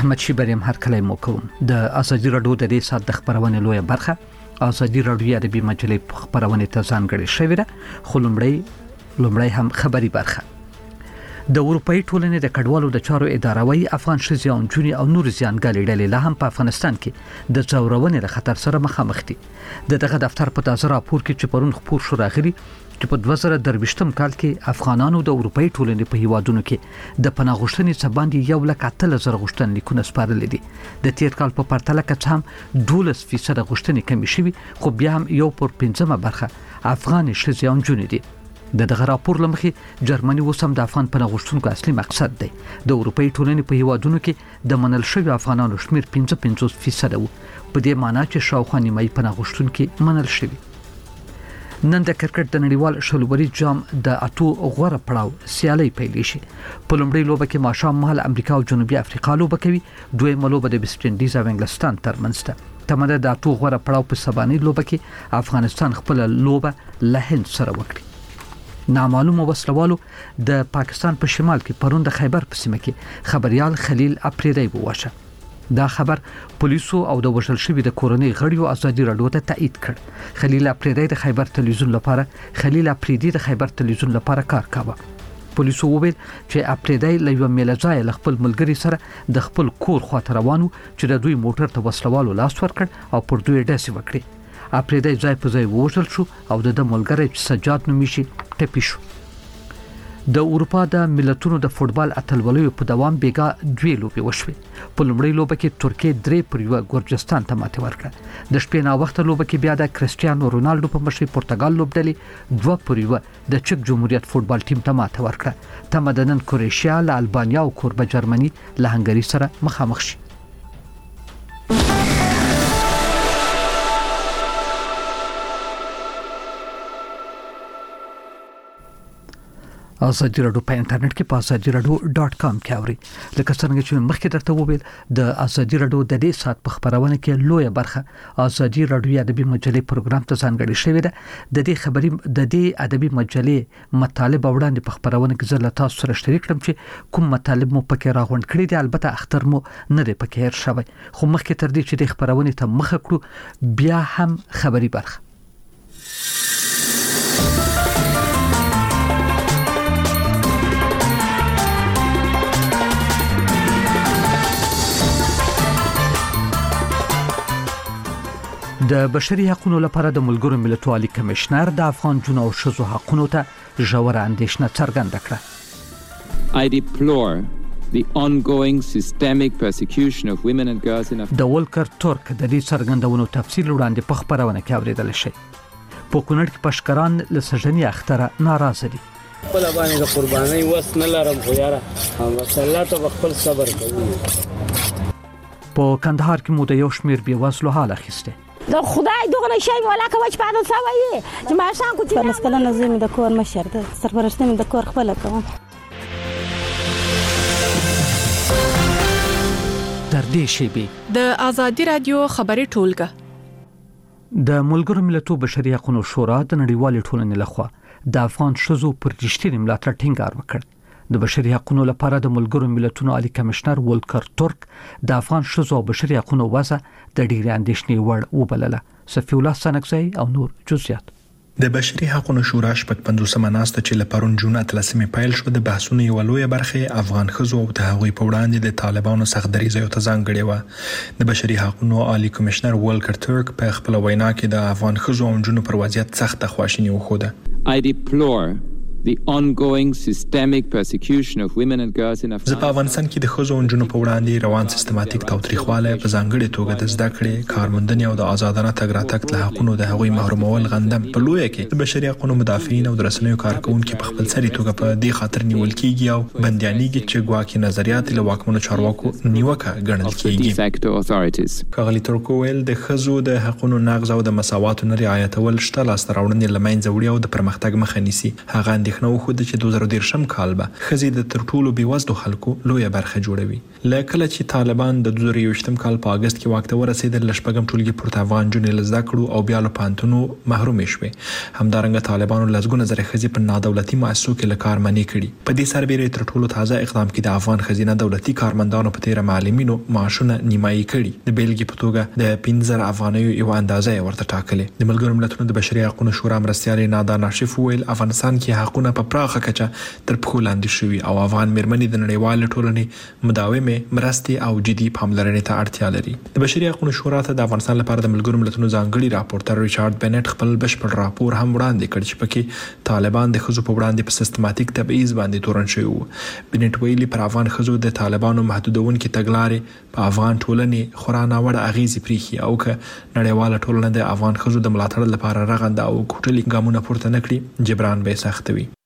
احمد شیبریم هر کله مو کوم د ازادي رادیو د دې سات د خبرونه لوی برخه ازادي رادیو ادبي مجلې خبرونه ته ځانګړي شوې ده خو لومړی هم خبري برخه د اروپאי ټولنې د کډوالو د چارو اداره وايي افغان شذي او جوني او نور زیانګالي ډلې له هم په افغانستان کې د ځورونې له خطر سره مخامخ دي دغه دفتر په تازه راپور کې چې پرون خبر شو راغلي چې په 2023م کال کې افغانانو د اروپאי ټولنې په هیوادونو کې د پناه غوښتنې څخه باندې 1,000 غوښتنې لیکونه سپارل دي د تیر کال په پرتله کې هم 12% غوښتنې کمی شوي خو بیا هم 1.5 برخه افغان شذي او جوني دي دغه راپور لمخې جرمني وسم د افغان پناه غوښتونکو اصلي مقصد دی د اروپאי ټولنې په هیوادونو کې د منل شوی افغانانو شمیر 55% وو په دې معنی چې شاوخوا نیمایي پناه غوښتونکو منل شوی نن د کرکټ د نړیوال شلوري جام د اتو غوړه پړاو سیالي پیل شي په لومړي لوبه کې ماښام مهال امریکا او جنوبي افریقا لوبه کوي دویمه لوبه د ویسټ انډیز او انګلستان ترمنځ ده تمنه د اتو غوړه پړاو په سباني لوبه کې افغانستان خپل لوبه له هند سره وکړي نامعلومه وسلوالو د پاکستان په شمال کې پرون د خیبر په سیمه کې خبريال خلیل اپریدی وواشه دا خبر پولیسو او د وژل شوی د کورنۍ غړیو ازادي رادیو ته تایید کړ خلیل اپریدی د خیبر تلویزیون لپاره کار کاوه پولیسو وویل چې اپریدی له یو میلځای ل خپل ملګری سره د خپل کور خواته روانو چې د دوی موټر ته وسلوالو لاس ورکړ او پر دوی ډاسې وکړي اپریدی ځای په ځای وژل شو او د ملګری سجاد نومیشي ټپي شو د اروپا د ملتونو د فوتبال اتلولیو په دوام بیګا دوی لوبي وشوي په لومړی لوبه کې ترکیه 3-1 ګورجستان ته ماته ورکړه د شپې نا وخت لوبه کې بیا د کریسټیانو رونالډو په مشرۍ پرتګال لوبډلې 2-1 د چک جمهوریت فوتبال ټیم ته ماته ورکړه تمدنن کروشیا له البانیا او کوربه جرمني له هنګری سره مخامخ شي ازادي رادیو په انټرنیټ کې په azadiaradio.com کې اوري لکه څنګه چې مخکې درته وویل د ازادي رادیو د دې سات په خبرونه کې لوی برخه ازادي رادیو ادبي مجلې پروګرام ته ځانګړي شوی ده د دې ادبي مجلې مطالب وړاندې په خبرونه کې زله تاسو سره شریک کړم چې کوم مطالب مو پکې راغونډ کړی دي البته اختر مو نه دی پکې هر شوی خو مخکې تر دې چې د خبرونه ته مخ کړو بیا هم خبري برخه د بشري حقوقو لپاره د ملګرو ملتونو عالی کمشنر د افغان جنو او شذو حقوقو ته ژور اندېښنه څرګنده کړه I deplore the ongoing systemic persecution of women and girls in Afghanistan. د ولکر ترک د دې څرګندونو تفصیل وړاندې په خبرونه کې اوریدل شي په کونړ کې پشکران له سجنی اختره ناراضه دي خپل باندې د قرباني وس نه لرم خو یاره الله ته خپل صبر کوي په کندهار کې مو د یو شمیر بي وسلو حال اخیسته د خدای دغه شی ولا کوي چې په تاسو وایي چې ما شان کو چې مسکله نظم د کور مشر د سرپرسته د کور خپل کوم تر دې شی به د ازادي رادیو خبري ټولګه د ملګرو ملتونو بشري حقوقو شورا د نړیوال ټولنې لخوا د افغان شذو پر رښتینی ملاتړ ټینګار وکړ د بشري حقوقو لپاره د ملګرو ملتونو عالی کمشنر ولکر ترک د افغان شذو او بشري حقوقو وضع د ډیرې اندېښنې وړ وبلله صفی الله سنکزی او نور جزئیات د بشري حقوقو شورا شپږ 50 ناسته چې لپاره جون 13 پیل شو د بحثونو یو لوی برخه افغان خزو او د هغوی په وړاندې د طالبانو سخت دریځ یو ځانګړی و د بشري حقوقو عالی کمشنر ولکر ترک په خپل وینا کې د افغان خزو او جنونو پر وضعیت سخت خواشینی وښوده I deplore the ongoing systemic persecution of women and girls in Afghanistan. زه په افغانستان کې د ښځو او نجونو په وړاندې روان سیستماتیک تاوتریخوالی په ځانګړې توګه د زده کړې کارموندنې او د آزادانه تګ راتګ له حقونو د هغوی محرومول غندم په لویه کې د بشري حقوقو مدافعین او د رسنیو کارکونکو په خپل سري توګه په دې خاطر نیول کیږي او بندیانېږي چې ګواکې نظریات له واکمنو چارواکو نیوکه ګڼل کیږي کاغلی ترکویل د ښځو د حقونو نقض او د مساواتو نه رعایتول شته لاسته راوړنې له منځه وړي او د پرمختګ مخه نیسي هغه اندېښنه وښوده چې 2013 کال به ښځې د تر ټولو بېوزلو خلکو لویه برخه جوړوي. له کله چې طالبان د 2021 کال په اگست کې واک ته ورسېدل، له شپږم ټولګي پورته افغان نجونې له زده کړو او بیا له پوهنتونونو محرومې شوې. همدارنګه طالبانو لسګونه زره ښځې په نادولتي مؤسسو کې له کار منع کړي. په دې سربېره تر ټولو تازه اقدام کې د افغان ښځینه دولتي کارمندانو په تیره معلمینو معاشونه نیمایي کړي. د بیلګې په توګه د 15,000 افغانیو یو اندازه ورته ټاکلې. د ملګرو ملتونو د بشري حقوقو شورا مرستیال نادا ناشف ویل افغانستان کې حقوقونه په پراخه کچه تر پښو لاندې شوي او افغان مېرمنې د نړیوال ټولنې مداومه مرستې او جدي پاملرنې ته اړتیا لري. د بشري حقوقو شورا ته د افغانستان لپاره د ملګرو ملتونو ځانګړي راپورټر ریچارډ بنټ خپل بشپړ راپور هم وړاندې کړ چې پکې طالبان د ښځو په وړاندې په سیستماتیک تبعیض باندې تورن شوی وو. بنټ ویلي پر افغان ښځو د طالبانو محدودونکو تګلارې په افغان ټولنې خورا ناوړه اغیزې پریخي او که نړیواله ټولنه د افغان ښځو د ملاتړ لپاره رغنده او کوټلي ګامونه پورته نکړي، جبران به سخت وي.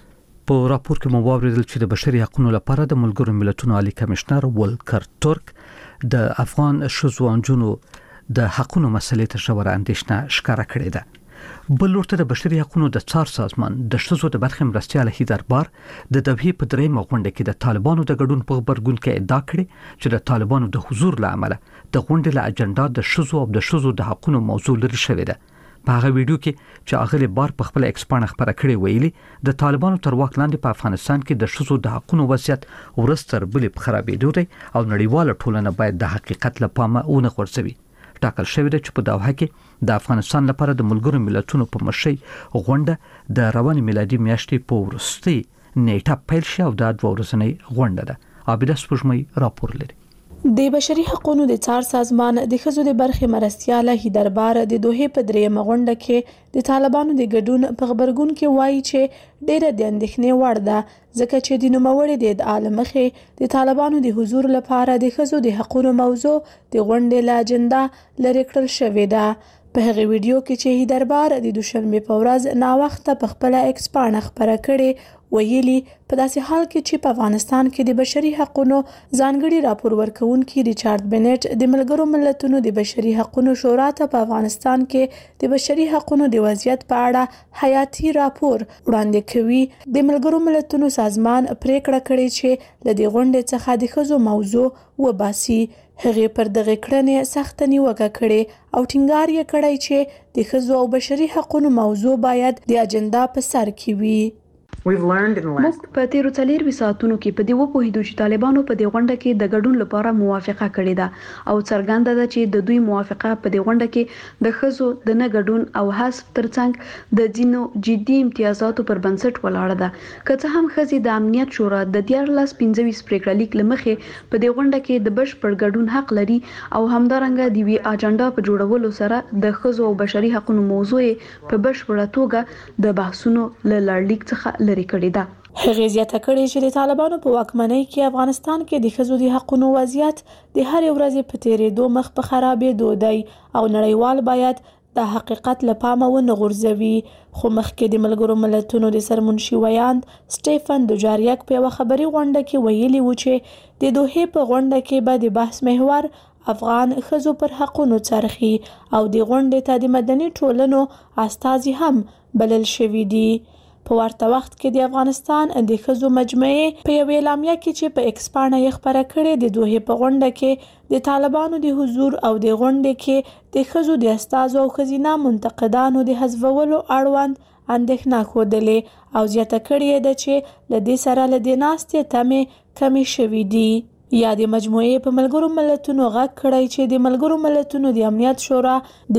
په راپور کې مو واوریدل چې د بشري حقوقو لپاره د ملګرو ملتونو عالی کمشنر ولکر ترک د افغان ښځو او نجونو د حقوقو مسلې ته ژوره اندېښنه ښکاره کړې ده. بل ورته د بشري حقوقو د څار سازمان د ښځو د برخې مرستیال هیدربار د دوحې په درېیمه غونډه کې د طالبانو د ګډون په غبرګون کې ادعا کړې چې د طالبانو د حضور له امله د غونډې له اجنډا د ښځو او د ښځو د حقوقو موضوع لري شوې ده. په هغه ویډیو کې چې اغلی بار په خپل ایکس باندې خبره کړې ویلي د طالبانو تر واک لاندې په افغانستان کې د ښځو د حقوقو وضعیت ورستر بلې په خرابېدو دی او نړیواله ټولنه باید د حقیقت له پامه ونه غورځوي. ټاکل شوی دی چې په دوحه کې د افغانستان لپاره د ملګرو ملتونو په مشرۍ غونډه د روانې میلادي میاشتې په وروستۍ نیټه پیل شي او دا 2 ورځنۍ غونډه ده. عابده سپوږمۍ راپور لري. د بشري حقوقو د څار سازمان د ښځو د برخې مرستیاله هیدربار د دوحې په درېیمه غونډه کې د طالبانو د ګډون په خبرګون کې وایي چې ډېره د اندېښنې وړ ده، ځکه چې د نوموړي د ادعا له مخې د طالبانو د حضور لپاره د ښځو د حقوقو موضوع د غونډې له اجنډا لرې کړل شوې ده. په هغه ویډیو کې چې هیدربار د دوشنبه په ورځ ناوخته په خپل ایکس باندې خبره کړې ویلي په داسې حال کې چې په افغانستان کې د بشري حقوقو ځانګړي راپور ورکونکي ریچارډ بنټ د ملګرو ملتونو د بشري حقوقو شورا ته په افغانستان کې د بشري حقوقو د وضعیت په اړه حیاتي راپور وړاندې کوي. د ملګرو ملتونو سازمان پریکړه کړې چې له دې غونډې څخه د ښځو موضوع وباسي. هغه پر دغه کړنې سخت نیوکه کړې او ټینګار یې کړی چې د ښځو او بشري حقوقو موضوع باید د اجنډا په سر کې وي. موږ په تیرو 4 ساعتونو کې په دې وپوهیدو چې طالبانو په دې غونډه کې د ګډون لپاره موافقه کړې ده او څرګنده ده چې د دوی موافقه په دې غونډه کې د ښځو د نه ګډون او حذف ترڅنګ د ځینو جدي امتیازاتو پر بنسټ ولاړه ده. که څه هم ښځې د امنیت شورا د 1425 پریکړه لیک لمخې په دې غونډه کې د بشپړ ګډون حق لري او همدارنګه د وی اجنډا په جوړولو سره د ښځو او بشري حقوقو موضوع په بشپړه توګه د بحثونو له لړلیک څخه لري کړی ده. هغه زیاته کړې چې د طالبانو په واکمنۍ کې افغانستان کې د ښځو د حقوقو وضعیت د هر ورځې په تیرېدو مخ په خرابېدو دی او نړیوال باید د حقیقت له پامه ونه غورځوي. خو مخکې د ملګرو ملتونو د سرمنشي ویاند سټيفن دوجاریک په یوه خبري غونډه کې ویلي و چې د دوحې په غونډه کې به د بحث محور افغان ښځو پر حقوقو څرخي او د غونډې ته د مدني ټولنو استازي هم بلل شوي دي. په ورته وخت کې د افغانستان د ښځو مجموعې په یوه اعلامیه کې چې په ایکس باندې یې خبره کړې د دوحې په غونډه کې د طالبانو د حضور او د غونډې کې د ښځو د استازو او ښځینه منتقدانو د حذفولو اړوند اندېښنه ښودلې او زیاته کړې ده چې له دې سره له دې ناستې تمې کمې شوې دي. یا د مجموعې په ملګرو ملتونو غږ کړی چې د ملګرو ملتونو د امنیت شورا د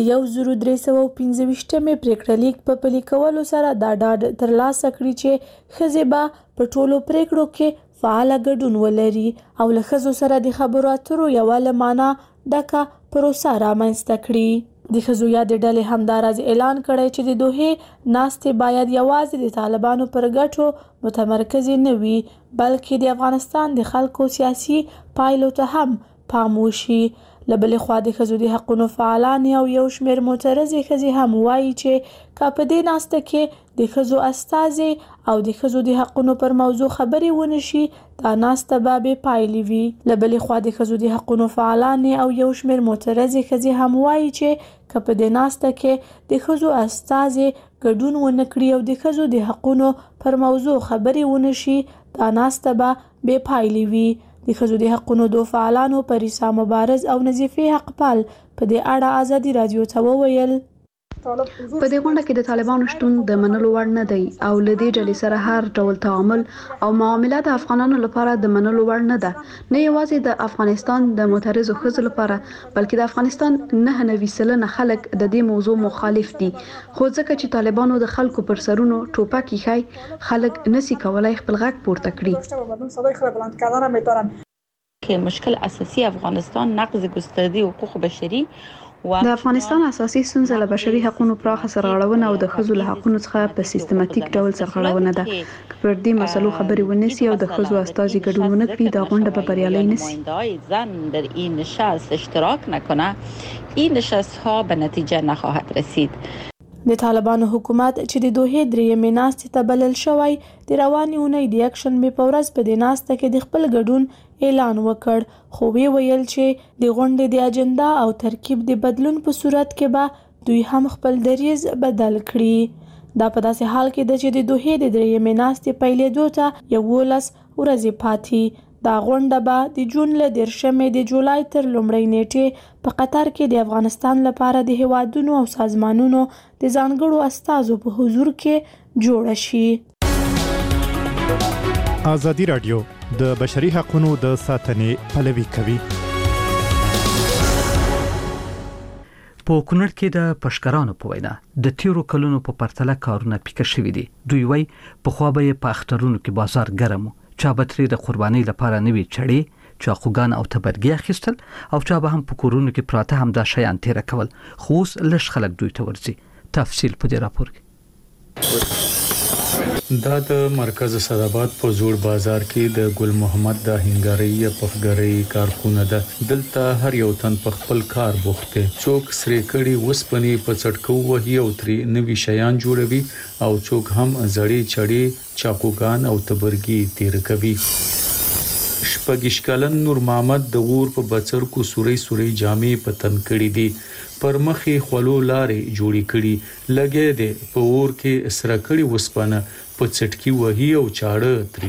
1325 پریکړه لیک په پلي کولو سره دا ډاډ ترلاسه کړي چې ښځې به په ټولو پریکړو کې فعال ګډون ولري او له ښځو سره د خبرو اترو یوه له معنا ډکه پروسه رامنځته کړي. د ښځو یادې ډلې همداراز اعلان کړی چې د دوحې ناستې باید یوازې د طالبانو پر ګټو متمرکزې نه وي بلکې د افغانستان د خلکو سیاسي پایلو ته هم پام وشي. له بلې خوا د ښځو د حقوقو فعالان او یو شمېر معترضې ښځې هم وایي چې که په دې ناسته کې د ښځو استازي او د ښځو د حقوقو پر موضوع خبرې ونشي دا ناسته به بې پایلې وي. له بلې خوا د ښځو د حقوقو فعالان او یو شمېر معترضې ښځې هم وایي چې که په دې ناسته کې د ښځو استازي ګډون ونه کړي او د ښځو د حقونو پر موضوع خبرې ونه شي، دا ناسته به بې پایلې وي. د ښځو د حقونو د فعالانو پریسا مبارز او نظیفه حقپال په دې اړه ازادي رادیو ته وویل. په دې غونډه کې د طالبانو شتون د منلو وړ نه دی او لدې ډلې سره هر ډول تعامل او معاملات د افغانانو لپاره د منلو وړ نه ده، نه یوازې د افغانستان د معترضو ښځو لپاره بلکې د افغانستان 99% خلک د دې موضوع مخالف دي. خو ځکه چې طالبانو د خلکو پر سرونو ټوپک ایښی، خلک نسی کولای خپل غږ پورته کړي. که مشکل اساسی افغانستان نقض گسترده حقوق بشری د افغانستان اساسي ستونزه له بشري حقوقو پراخه سرغړونه او د ښځو له حقوقو څخه په سیستماتیک ډول سرغړونه ده. که پر دې مسلو خبرې ونیسي او د ښځو استازي ګډون ونه کړي، دا غونډه به بریالۍ نشي. زن در این نشست اشتراک نکنه، این نشست ها به نتیجه نخواهد رسید. د طالبانو حکومت چې د دوحې درېیمې ناستې ته بلل شوی، د روانې اونۍ د یکشنبې په ورځ په دې ناسته کې د خپل ګډون اعلان وکړ، خو وی ویل چې د غونډې د اجنډا او ترکیب د بدلون په صورت کې به دوی هم خپل دریځ بدل کړي. دا په داسې حال کې ده چې د دوحې د درېیمې ناستې پیلېدو ته 11 ورځې پاتې. دا غونډه به د جون له 10 د جولای تر لومړۍ نیټې په قطر کې د افغانستان لپاره د هیوادونو او سازمانونو د ځانګړو استازو په حضور کې جوړه شي. ازادي رادیو د بشري حقوقو د ساتنې پلوي کوي. په کونړ کې د پشکرانو په وینا د تیرو کلونو په پرتله کارونه پیکه شوي دي. دوی وایي پخوا به په اخترونو کې بازار ګرم و، چا به ترې د قربانۍ لپاره نوي چړې، چاقوګان او تبرګي اخیستل او چا به هم په کورونو کې پراته هم دا شیان تیر کول. خو اوس لږ خلک دوی ته ورځي. تفصیل په دې راپور کې. دا د مرکز سراباد په زوړ بازار کې د ګل محمد د هنګاري پخګري کارخونه ده. دلته هر یو تن په خپل کار بوخته، څوک سری کړي وسپنی په څټکو وهي او ترې نوي شیان جوړوي او څوک هم زړې چړې، چاقوګان او تبرګي تیر کوي. شپږ کلن نور محمد د غور په بچر کو سوري جامې په تن کړي دي، پر مخې خلو لارې جوړې کړي، لګې دي په اور کې سره کړي وسپنه په چټکی وهي او چاړه تر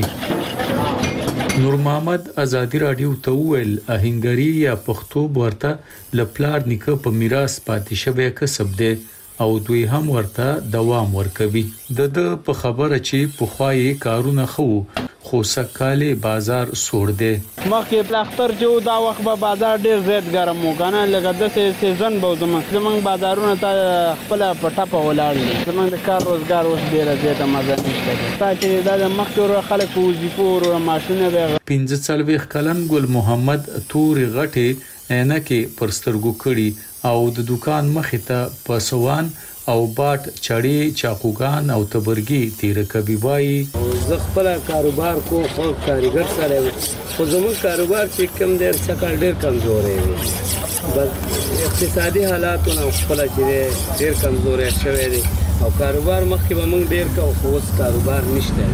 جوړوي. نور محمد ازادي رادیو ته ویل اهنګری یا پښتو ورته لپلار نیکه په میراث پاتې شوی کسب دی او دوی هم ورته دوام ورکوي. د په خبره چې په خوای کارونه خو سکاله بازار سوړ دی. مخکې پلاختر چې دا وخت به بازار ډیر زیات ګرم و کنه، لکه د سیزن به زمونږ بازارونه ته خپل پټه ولاړ دي. زمونږ د کار روزګار اوس ډیر زیات مزه نشته. تا چې دا د مخکې خلک وظیفو او ماشینه به 15 کلن ګل محمد تور غټه عینکې پر سترګو کړي او د دکان مخې ته پسوان او باټ چړې، چاقوګان او تبرګي تیر کوي. وایي زه خپل کاروبار کوم، خو کاریګر سره خو زموږ کاروبار چې کم ډیر څخه ډیر کمزورې وي، بس اقتصادي حالاتونه خپل چې ډیر کمزورې شوی دي او کاروبار مخکې به موږ ډیر کوو، خو اوس کاروبار نشته.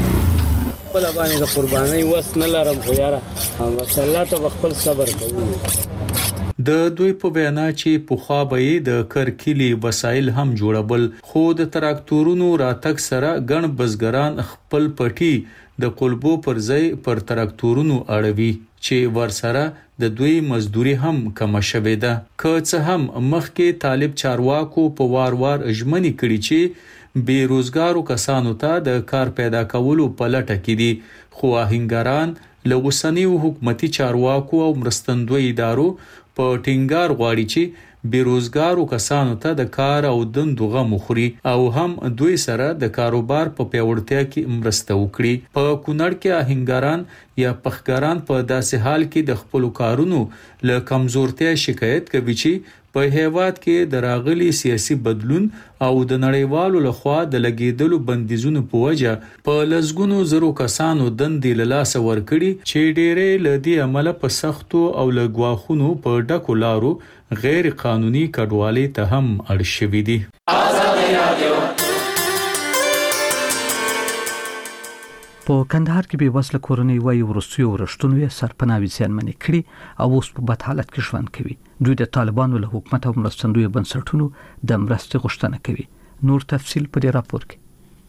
خپل باندې د قربانۍ وس نه لرم، خو یاره الله ته خپل صبر کوو. د دوی په بیان چې په خوا به د کرکلی وسایل هم جوړبل، خو د تراکتورونو راتګ سره ګڼ بزګران خپل پټي د قلبو پر ځای پر تراکتورونو اړوي چې ورسره د دوی مزدوري هم کم شوه ده. که څه هم مخکې طالب چارواکو په وار اجمنی کړي چې بیروزګارو کسانو ته د کار پیدا کولو په لټه کې دي، خو آهنګران له اوسنیو حکومتي چارواکو او مرستندوی ادارو په ټینګار غواړي چې بیروزګارو کسانو ته د کار او دندو غو مخوري او هم دوی سره د کاروبار په پیوړتیا کې مرسته وکړي. په کونړ کې آهنګران یا پخګران په داسې حال کې د خپل کارونو له کمزورتیا شکایت کوي چې په هیواد کې د راغلي سیاسي بدلون او د نړیوالو لخوا د لګیدلو بندیزونو په وجه په لزګونو زرو کسانو دندې له لاس ورکړي چې ډېرې لدی عمله په سختو او لګواخونو په ډکو لارو غیر قانوني کډوالۍ ته هم اړ شوي دي. په کندهار کې به وسله کورنۍ وای ورسوي ورشتونوي سرپناوي ځانمنې کړي او اوس په بد حالت کې ژوند کوي. دوی د طالبانو له حکومت او مرستندوی بنسټونو د مرستې غوښتنه کوي. نور تفصیل په دې راپور کې.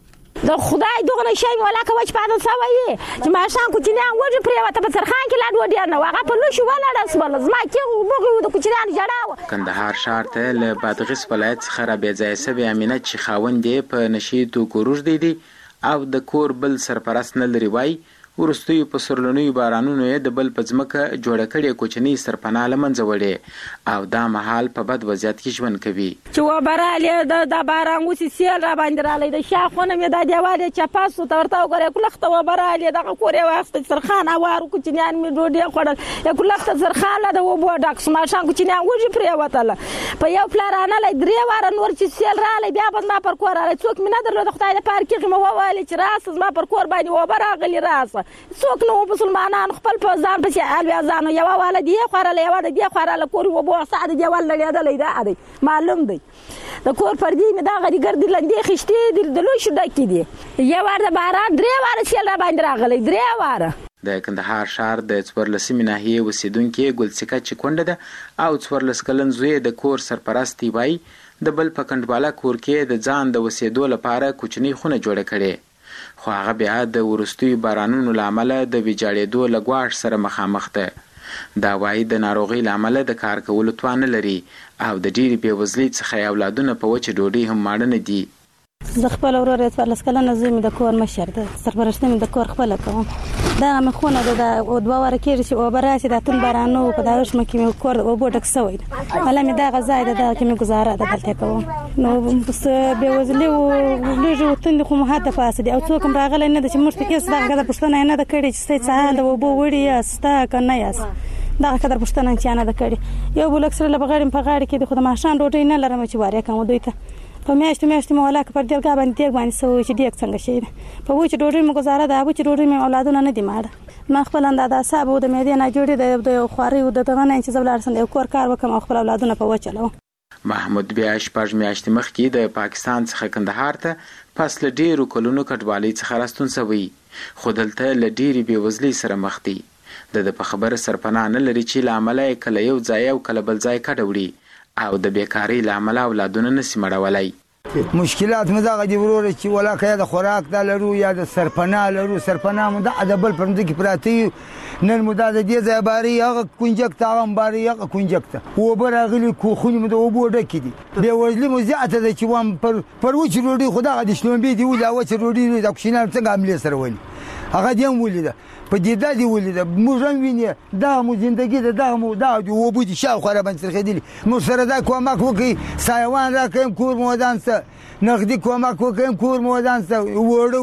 د خدای دغه شی ولا کوي په تاسو وایي چې ما شان کوچنیان وځي پریوته په سرخان کې لاډ وډیا نه واغه په لوشي ولاړ اسبل زما کې وګړو د کوچنیان جړاو. کندهار ښار ته له بادغیس ولایت څخه را بېځایه سوي امینه چې خاوند یې په نشي توکو روږدی دی او د کور بل سرپرست نه لري وای ورستوي په سرلنوي بارانونو یې د بل په ځمکه جوړه کړې کوچنی سرپناه له منځه وړې او دا مهال په بد وضعیت کې ژوند کوي. چې و براله د باران وسی سیل را باندې را لید شاخونه مې د دیواله چپاسو تورته وګره کلخته و براله دغه کورې واخت سرخان اوارو کوچنیان مې ډوډۍ خوړل کلخته سرخان له وبو ډاکس ما شان کوچنیان وږي پرې وتل په یو پلارانه لې درې واره نور چې سیل را لې بیا بد ما پر کور را څوک مې نه درلود خدای د پارکې مې وواله چې راس ما پر کور باندې و براغلی راس څوک نو مسلمانان خپل په ځان په الوی ځانو یو والدی خوراله یو د دې خوراله کور و بو سعد دی ول لیدل دا دی معلوم دی د کور پردي مې دا غړي ګرځي لندې خشتي د لوشو ډکې دي یو ور د باران درې واره سیل را باندې راغلی درې واره. د کندهار ښار د 14 ناحیې اوسیدونکو ګلڅکه چې کونډه ده او 14 کلن زوی د کور سرپرستی وای د بل په کندواله کور کې د ځان د وسیدو لپاره کوچنی خونه جوړه کړي خو هغه بیا د ورستوي بارانونو لامل د ویجاړېدو لګواښ سره مخامخ ده. دا وایي د ناروغي لامل د کار کولو توان لري او د ډېری بېوزلۍ څخه اولادونه په وچه ډوډۍ هم ماړه نه دي. زه خپل ورور یې 14 کلنه زوی مې د کور مشر ده سرپرست مې د کور خپل کوم دا مې خونه ده او دوه واره کې چې او براسي د تون بارانو په داش مې کې مې کور او بوټک سوي ولا مې دا غزا ده کې مې گزاره ده دلته کوم نو بس بېوزلۍ او لږه تند خو مهاته فاسد او څوک راغلی نه چې موږ ته کیس دا غدا پښتنه نه ده کړي چې څه حال ده وبو وړي استا کنه یاس دا قدر پښتنه چې نه ده کړي یو بل اکثر له بغاړم په غاړه کې د خدای ماشان ډوټي نه لرم چې واره کوم دوی ته په میاشتې مولا کې پر دې غا باندې سوي چې ډیک څنګه شي په وچ ډوډۍ مو گزاره ده ابو چې ډوډۍ مې اولادونه نه دي ماړه ما خپل اندازه صاحب د مېدې نه جوړې د خواري او د دغه نه چې زبلار سند یو کور کار وکم خپل اولادونه په وچلو. محمود بیا شپږ میاشتې مخکې د پاکستان څخه کندهار ته پس له ډیرو کلونو کډوالۍ څخه راستون شوی خو دلته له ډیرې بېوزلۍ سره مخ دی. د په خبره سرپناه نه لري چې لامل کله یو ځای او کله بل ځای کډوړي او د بیکاری لامل اولادونه نسی مړولای. مشکلات مې دا غدي ورور چې ولاکه د خوراک د لرو یا د سرپناه لرو سرپناه مو د ادبل پرند کې پراتی نن مو د دې ځای باري هغه کنجکت هغه باري هغه کنجکت و برغلی کو خو مو د وبو ډکې دي به وجلی مو زیاته د چې وام پر وچ روډي خدا غدي شلومبي دی ولا وچ روډي د کوشینال څنګه عملي سره ولي هغه دې ولیده په دې د دې ولیده موږ ویني دا مو ژوندۍ دا مو دا و بو دي شاو خراب انترخدلی مو سره دا کومک وکي سایوان راکم کور مودان سره نقدي کومک وکم کور مودان سره وړو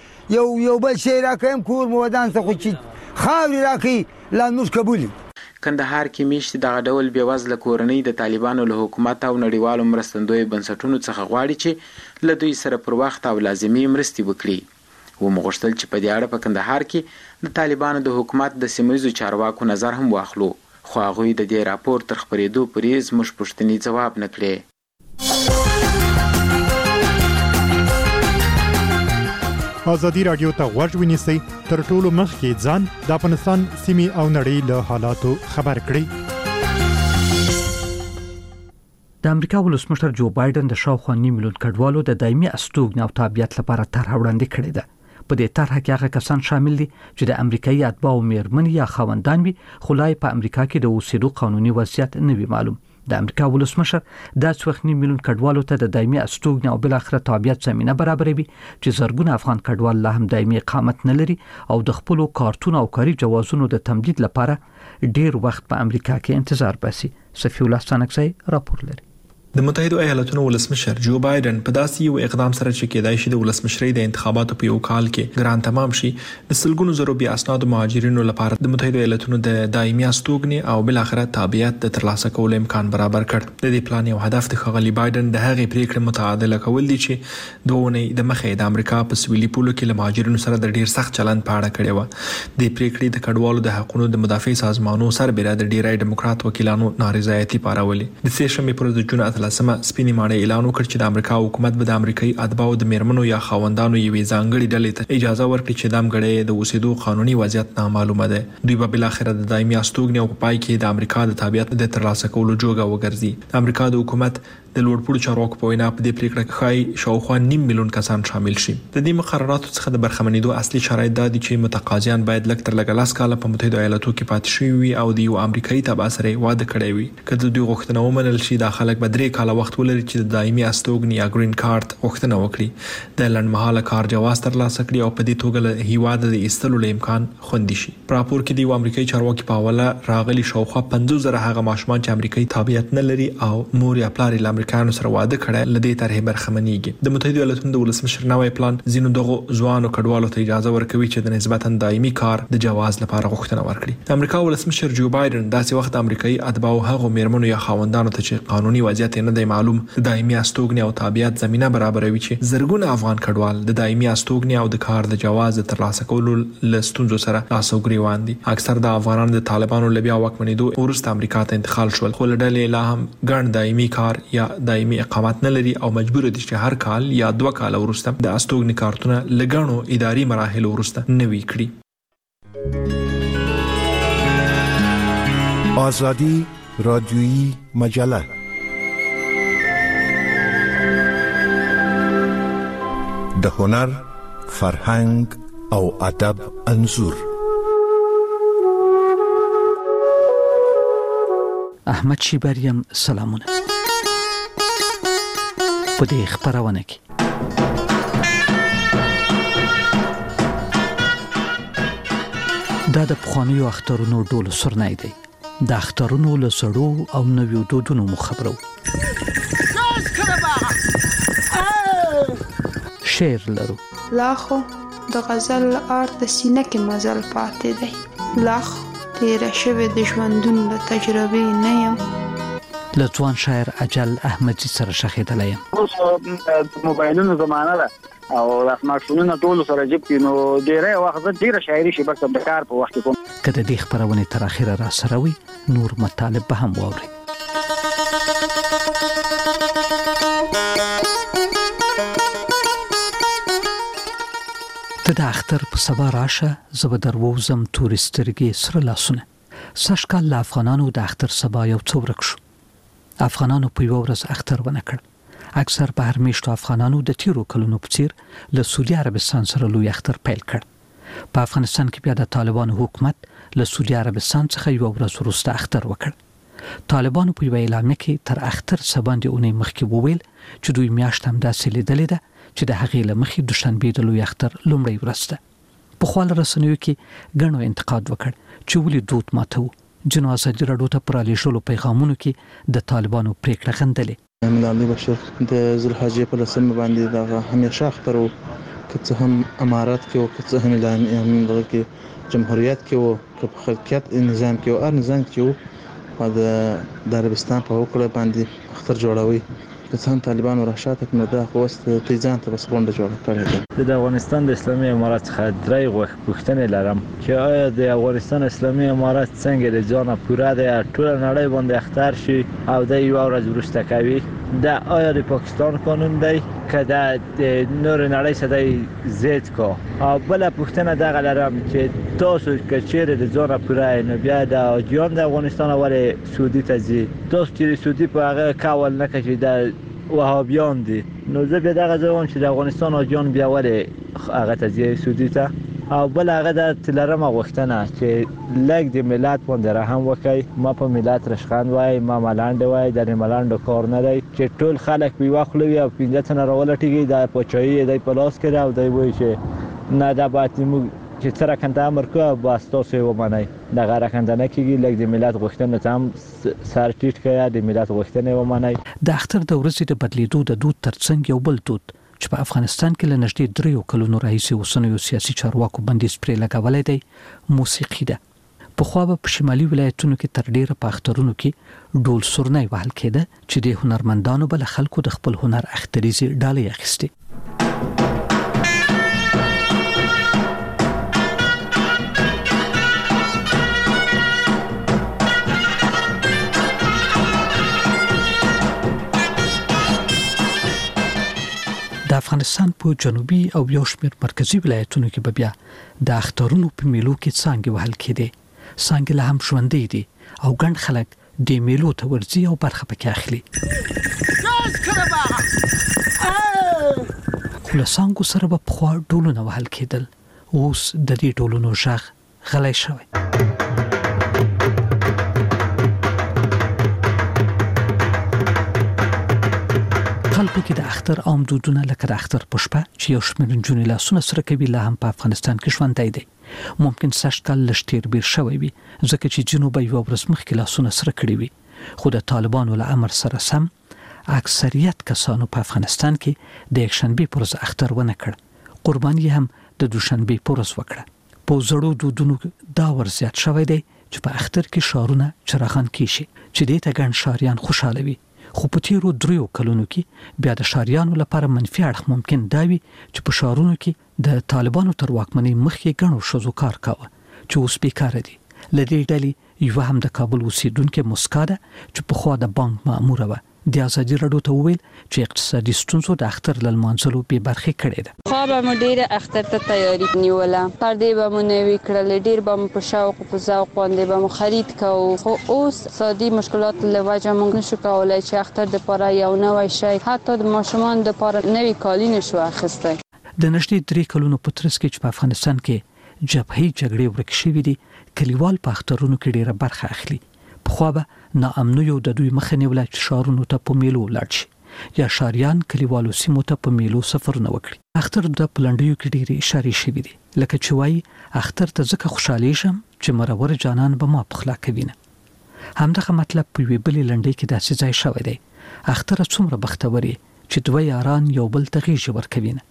یو بل شي راکم کور مودان سره خو چې خاوري راکي لا نوش قبولي. کندهار کې میشت د ډول بیوزله کورنۍ د طالبانو له حکومت او نړیوالو مرستندوی بنسټونو څخه غواړي چې له دوی سره پر وخت او لازمي مرستې وکړي. و مغشتل چې په دې اړه په کندهار کې د طالبانو د حکومت د سیمایي چارواکو نظر هم واخلو خو هغه د دې راپور تر خبرېدو پرې زموږ پوښتنې جواب نه کړې. ازادي رادیو ته غوږ ونیسئ تر ټولو مخکې ځان د افغانستان سیمې او نړۍ له حالاتو خبر کړئ. د امریکا ولسمشر جو بایدن د شاوخوا 9 میلیون کډوالو د دایمي استوګنې او تابعیت لپاره طرح وړاندې کړې ده. په دې طرح کې هغه کسان شامل دي چې د امریکایي اتباعو میرمن یا خاوندان وي خو لا په امریکا کې د اوسېدو قانوني وضعیت نه وي معلوم. د امریکا ولسمشر د 9 میلیون کډوالو ته د دایمي استوګنې او بل اخر تابعیت زمينه برابروي چې زرګونه افغان کډوال لا هم دایمي اقامت نه لري او د خپل کارتون او کاري جوازونو د تمدید لپاره ډیر وخت په امریکا کې انتظار باسي. صفی الله ستانکزی راپور لري. د متحده ایالاتونو ولسمشر جو بایدن په داسې یو اقدام سره چې کېدای شي د ولسمشرۍ د انتخاباتو په یو کال کې ګران تمام شي د سلګونو زرو بیا اسناد مهاجرینو لپاره د متحده ایالاتونو د دایمي استوګنې او بل اخر تابعیت د ترلاسه کولو امکان برابر کړ. د دې پلان یو هدف د خغلی بایدن د هغې پریکړې متعادله کول دي چې دوه د مخې د امریکا په سویلي پولو کې له مهاجرینو سره د ډیر سخت چلند په اړه کړی و. د پریکړې د کډوالو د حقوقو د مدافع سازمانونو سربېره د ډیری دیموکرات وکیلانو نارضایتي پارولې. د سه شنبې پر د جون 13 سپینې اعلان وکړ چې د امریکا حکومت به د امریکایي اتباعو د میرمنو یا خاوندانو یوې ځانګړي ډلې ته اجازه ورکړي چې د امګړې د اوسېدو قانوني وضعیت نامعلومه ده. دوی به بل اخر د دایمي استوګنې او په پای کې د امریکا د تابعیت د ترلاسه کولو جوګه وګرځي. د امریکا د حکومت د لوړپوړو چارواکو په وینا په دې پریکړه کې ښایي شاوخوا 9 میلیون کسان شامل شي. د دې مقرراتو څخه د برخمنېدو اصلي شرایط دا دي چې متقاضیان باید لږ تر لږه 10 کاله په متحده ایالاتو کې پاتې شوي وي او د یو امریکایي تبع سره واده کړی وي. که د دوی غوښتنه ومنل شي دا خلک به 3 کاله وخت ولري چې د دایمي استوګنې یا ګرین کارت غوښتنه وکړي، د لنډمهاله کار جواز ترلاسه کړي او په دې توګه له هیواده د ایستلو له امکان خوندي شي. په راپور کې د یو امریکایي چارواکي په حواله راغلي شاوخوا 50,000 هغه ماشومان چې امریکایي تابعیت نه لري او مور یا پلار له امریکایانو سره واده کړي لدې طرحې برخمنېږي. د متحده ایالاتونو د ولسمشر نوی پلان ځینو دغه ځوانو کډوالو ته اجازه ورکوي چې د نسبتا دایمي کار د جواز لپاره غوښتنه ورکړي. د امریکا ولسمشر جو بایدن داسې وخت امریکایي اتباعو هغه میرمنو یا خاوندانو ته چې قانوني وضعیت نه دی معلوم د دایمي استوګنې او تابعیت زمينه برابروي چې زرګونه افغان کډوال د دایمي استوګنې او د کار د جواز ترلاسه کولو له ستونزو سره لاسوګریوان دي. اکثر د افغانانو د طالبانو له بیا واکمنېدو وروسته امریکا ته انتقال شول، خو له ډلې لا هم ګڼ دایمي کار یا دایمي اقامت نه لري او مجبور دي چې هر کال یا 2 کال وروسته د استوګنې کارتونه لګڼو اداري مراحل وروسته نوي کړي. آزادی رادیویی مجله د هنر، فرهنګ او ادب انځور. احمد شیبریم سلامونه. په دې خبرونه کې دا د پخوانیو اخترونو ډول سرنای دی. د اخترونو له سړو او نویو دودونو مخبرو. شعر لرو. لاخو د غزل آرت د سینه کې مزل پاتې دی. لاخ تیر شوه د ژوندون له تجربې نه یم. له ځوان شاعر اجل احمدی سره شخېدلی یم. اوس موبایلونو زمانه ده او د سمارټفونونو ټول سره جیب کې نو ډیره وخت ډیره شاعري شي بس د کار په وخت کې کوم. که د دې خبرونه تر اخره را سره وي نور مطالب به هم واوري. ته د اختر په سبا راشه زه به درووزم تورسترګې سره لاسونه. سږ کال له افغانانو د اختر سبا یو څه ورک شو. افغانانو په یوه ورځ اختر ونه کړ. اکثر بهر میشتو افغانانو د تیرو کلونو په څیر له سعودي عربستان سره لوی اختر پیل کړ. په افغانستان کې بیا د طالبانو حکومت له سعودي عربستان څخه یو ورځ وروسته اختر وکړ. طالبانو په یوه اعلامیه کې تر اختر څه باندې اونۍ مخکې وویل چې دوی میاشت همداسې لیدلې ده چې د هغې له مخې دوشنبې د لوی اختر لومړۍ ورځ ده. پخوا له رسنیو کې ګڼو انتقاد وکړ چې ولې دود ماتوو. ځینو ازادي راډیو ته په رالیږلو پیغامونو کې د طالبانو پریکړه غندلې. ملالۍ بشیر د ذوالحجې په لسمه باندې دغه همیشه اختر و، که څه هم امارات کې او که څه هم دغه کې جمهوریت کې او که په خلقیت نظام کې او هر نظام کې و د عربستان په وکړه باندې اختر جوړوي. که څه هم طالبانو راشاته کړه دا خو اوس تیزان ته بس غونډه جوړه کړې ده. د افغانستان د اسلامي امارات څخه درې پوښتنې لرم چې آیا د افغانستان اسلامي امارات څنګه د ځانه پوره دی ټول نړۍ باندې اختر شي او د یو ورځ وروسته کوي؟ دا آیا د پاکستان قانون دی که د نور نړۍ سره زید کو؟ او بل پوښتنه دغه لرم چې تاسو که چیرې د ځانه پوره نو بیا د حاجیان د افغانستان ولې سعودي ته ځي؟ تاسو چې سعودي په هغه کول نه کوي د وهابیان دي، نو زه به دغه ځوان چې د افغانستان حاجیان بیا ولې هغه ته ځي سعودي ته؟ او بل هغه د تلرمه غوښتنه چې لږ د ملت باندې رحم وکړي. ما په ملت رشخند وای، ما ملاند وای، د ملاندو کار نه دی چې ټول خلک به واخلوي او 15 تنه راولټيږي د پوچایي د پلاس کړه او دی وای چې نه دا باید موږ چې سره کنده امر کوه بس تاسو و منئ. دغه راکنده نه کیږي. لږ د ملت غوښتنه ته هم سر ټیټ کړئ، د ملت غوښتنه و منئ. د اختر د ورځې د بدلیدو د دود ترڅنګ یو بل دود چې په افغانستان کې له نږدې 3 کلونو راهیسې اوسنیو سیاسي چارواکو بندیز پرې لګولای دی موسیقي ده. پخوا به په شمالي ولایتونو کې تر ډیره په اخترونو کې ډول سورنۍ وهل کېده چې د هنرمندانو بل خلکو د خپل هنر اختریزي ډالۍ اخیستي. د افغانستان په جنوبي او یو شمېر مرکزی ولایتونو کې به بیا د اخترونو په میلو کې څانګې وهل کېدې. څانګې لا هم ژوندۍ دي او ګڼ خلک د میلو ته ورځي او برخه پکې اخلي. خو له څانګو سره به پخوا ډولونه وهل کېدل، اوس د دې ډولونو غږ غلی شوی. خلکو کې د اختر عام دودونه لکه د اختر په شپه چې یو شمېر نجونې لاسونه سره کوي لا هم په افغانستان کې ژوندی دی. ممکن سږ کال لږ تېر بیر شوی وي ځکه چې ځینو به یوه ورځ مخکې لاسونه سره کړي وي، خو د طالبانو له امر سره سم اکثریت کسانو په افغانستان کې د یکشنبې پر ورځ اختر ونه کړ، قرباني هم د دوشنبې پر ورځ وکړه. په زړو دودونو دا ور زیات شوی دی چې په اختر کې ښارونه چراغان کیشي چې دې ته ګڼ ښاریان خوشاله وي. خو په تیرو 3 کلونو کې بیا د ښاریانو لپاره منفي اړخ ممکن دا وي چې په ښارونو کې د طالبانو تر واکمنۍ مخکې ګڼو ښځو کار کاوه چې اوس بیکاره دي. له دې ډلې یوه هم د کابل اوسېدونکې مسکا ده چې پخوا د بانک ماموره وه. د ازادي راډیو ته وویل چې اقتصادي ستونزو د اختر له لمانځلو بې برخې کړې ده. خو به مو ډېره اختر ته تیاری نیوله، پردې به مو نوي کړلې، ډېر به مو په شوق او په ذوق باندې به مو خرید کوو. خو اوس اقتصادي مشکلات له وجه موږ نشو کولی چې اختر دپاره یو نوی شی حتی د ماشومان دپاره نوي کالي نشو اخیستی. د نږدې 3 کلونو په ترڅ کې چې په افغانستان کې جبهې جګړې ورک شوې دي، کلیوال په اخترونو کې ډېره برخه اخلي. پخوا به ناامنیو د دوی مخه نیوله چې ښارونو ته په میلو ولاړ شي یا ښاریان کلیوالو سیمو ته په میلو سفرونه وکړي. اختر د پلنډیو کې ډېرې اشارې شوي دي، لکه چې وایي اختر ته ځکه خوشحالیږم چې مرور جانان به ما پخلا کوي نه. همدغه مطلب په یوې بلې لنډۍ کې داسې ځای شوی دی: اختر څومره بختور یې چې دوه یاران یو بل ته غېږې ورکوي نه.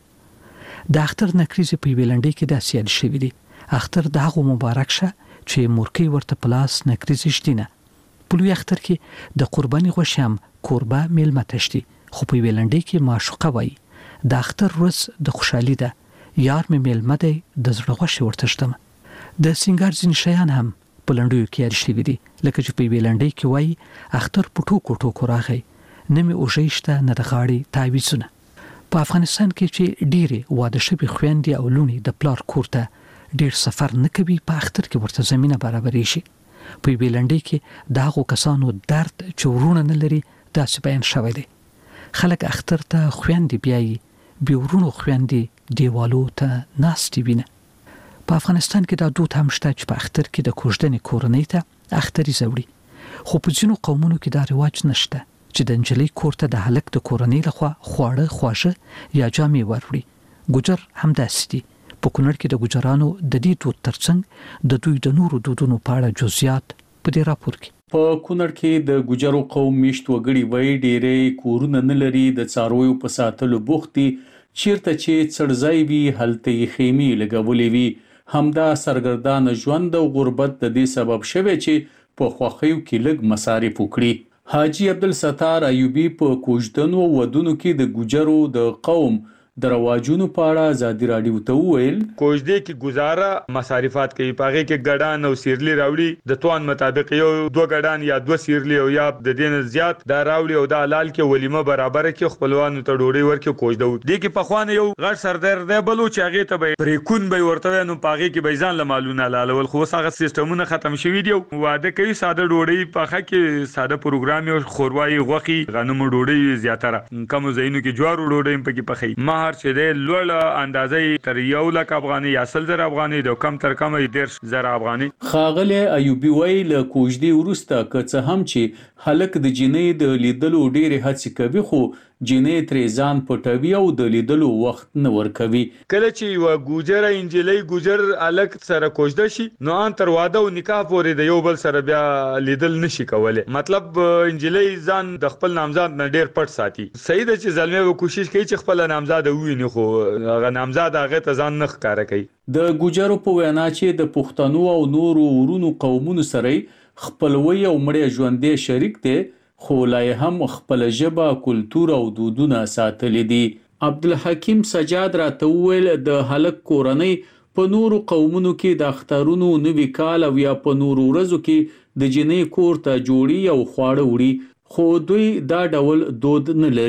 د اختر نکریزې په یوې لنډۍ کې داسې یاد شوي دي: اختر د هغو مبارک شه چې مورکۍ ورته په لاس نکریزې ږدي نه. په لوی اختر کې د قرباني غوښې هم کوربه میلمه ته ږدي، خو په یوې لنډۍ کې معشوقه وایي: د اختر ورځ د خوشحالي ده، یار مې میلمه دی، د زړه غوښې ورته ږدمه. د سینګار ځینې شیان هم په لنډیو کې یاد شوي دي، لکه چې په یوې لنډۍ کې وایي: اختر په ټوکو ټوکو راغی، نه مې اوږې شته نه د غاړې تعویضونه. په افغانستان کې چې ډېرې واده شوې خویندې او لوڼې د پلار کور ته ډېر سفر نه کوي، په اختر کې ورته زمینه برابرې شي. په یوې لنډۍ کې د هغو کسانو درد چې ورونه نه لري داسې بیان شوی دی: خلک اختر ته خویندې بیایي، بې ورونو خویندې دیوالو ته ناستې وینه. په افغانستان کې دا دود هم شته چې په اختر کې د کوژدنې کورنۍ ته اختریزه وړي، خو په ځینو قومونو کې دا رواج نشته چې د نجلۍ کور ته د هلک د کورنۍ لخوا خواړه، خواږه یا جامې وروړي. ګوجر هم داسې دي. په کونړ کې د ګوجرانو د دې دود ترڅنګ د دوی د نورو دودونو په اړه جزئیات په دې راپور کې. په کونړ کې د ګوجرو قوم میشت وګړي وایي ډېرې کورونه نه لري، د څارویو په ساتلو بوخت دي، چیرته چې څړځای وي هلته یې خیمې لګولې وي. همدا سرګردانه ژوند او غربت د دې سبب شوی چې په خوښیو کې لږ مصارف وکړي. حاجی عبدالستار ایوبی په کوژدنو ودونو کې د ګوجرو د قوم د رواجونو په اړه ازادي راډیو ته وویل: کوژدې کې گزاره مصارفات کوي، پاغه کې ګډان او سیرلی راوړي، د توان مطابق یو 2 ګډان یا 2 سیرلی او یا د دین زیات دا راوړي او د حلال کې ولیمه برابر کې خپلوانو ته ډوډۍ ورکې کوژدو. دې کې په خوانه یو غټ سردار دی بلو چې هغه ته به پریکون به ورته نو پاغه کې به ځان لمالونه لالول، خو هغه سیستمونه ختم شوي دي. واده کوي ساده ډوډۍ پاخه کې ساده پروګرام او خوروايي غوخي غنمو ډوډۍ زیاتره کم زینو کې جوارو ډوډۍ پکې پخې مهر چې د لوړ اندازې تر 1 لک افغاني یا 100,000 افغاني د کم تر کم 10,000 افغاني. خاغله ایوبی وی له کوژدې ورسته که څه هم چې هلک د جنې د لیدلو ډېرې هڅې کوي، خو جنې ترې ځان پټوي او د لیدلو وخت نه ورکوي. کله چې یو ګوجره انجلۍ ګوجر الک سره کوژده شي نو ان تر واده او نکاح پورې د یو بل سره بیا لیدل نشي کولای. مطلب انجلۍ ځان د خپل نامزاد نه ډېر پټ ساتي. صحیح ده چې زلمه به کوشش کوي چې خپل نامزاد وویني، خو هغه نامزاد هغه ته ځان نه ښکارا کوي. د ګوجرو په وینا چې د پښتنو او نورو ورونو قومونو سره خپلوي او مړی ژوندې شریک دي، خو لا هم خپل ژبه، کلتور او دودونه ساتلي دي. عبدالحکیم سجاد راته وویل د هلک کورنۍ په نورو قومونو کې د اخترونو نوي کال او یا په نورو ورځو کې د جنې کور ته جوړي او خواړه وړي، خو دوی دا ډول دود نه لري.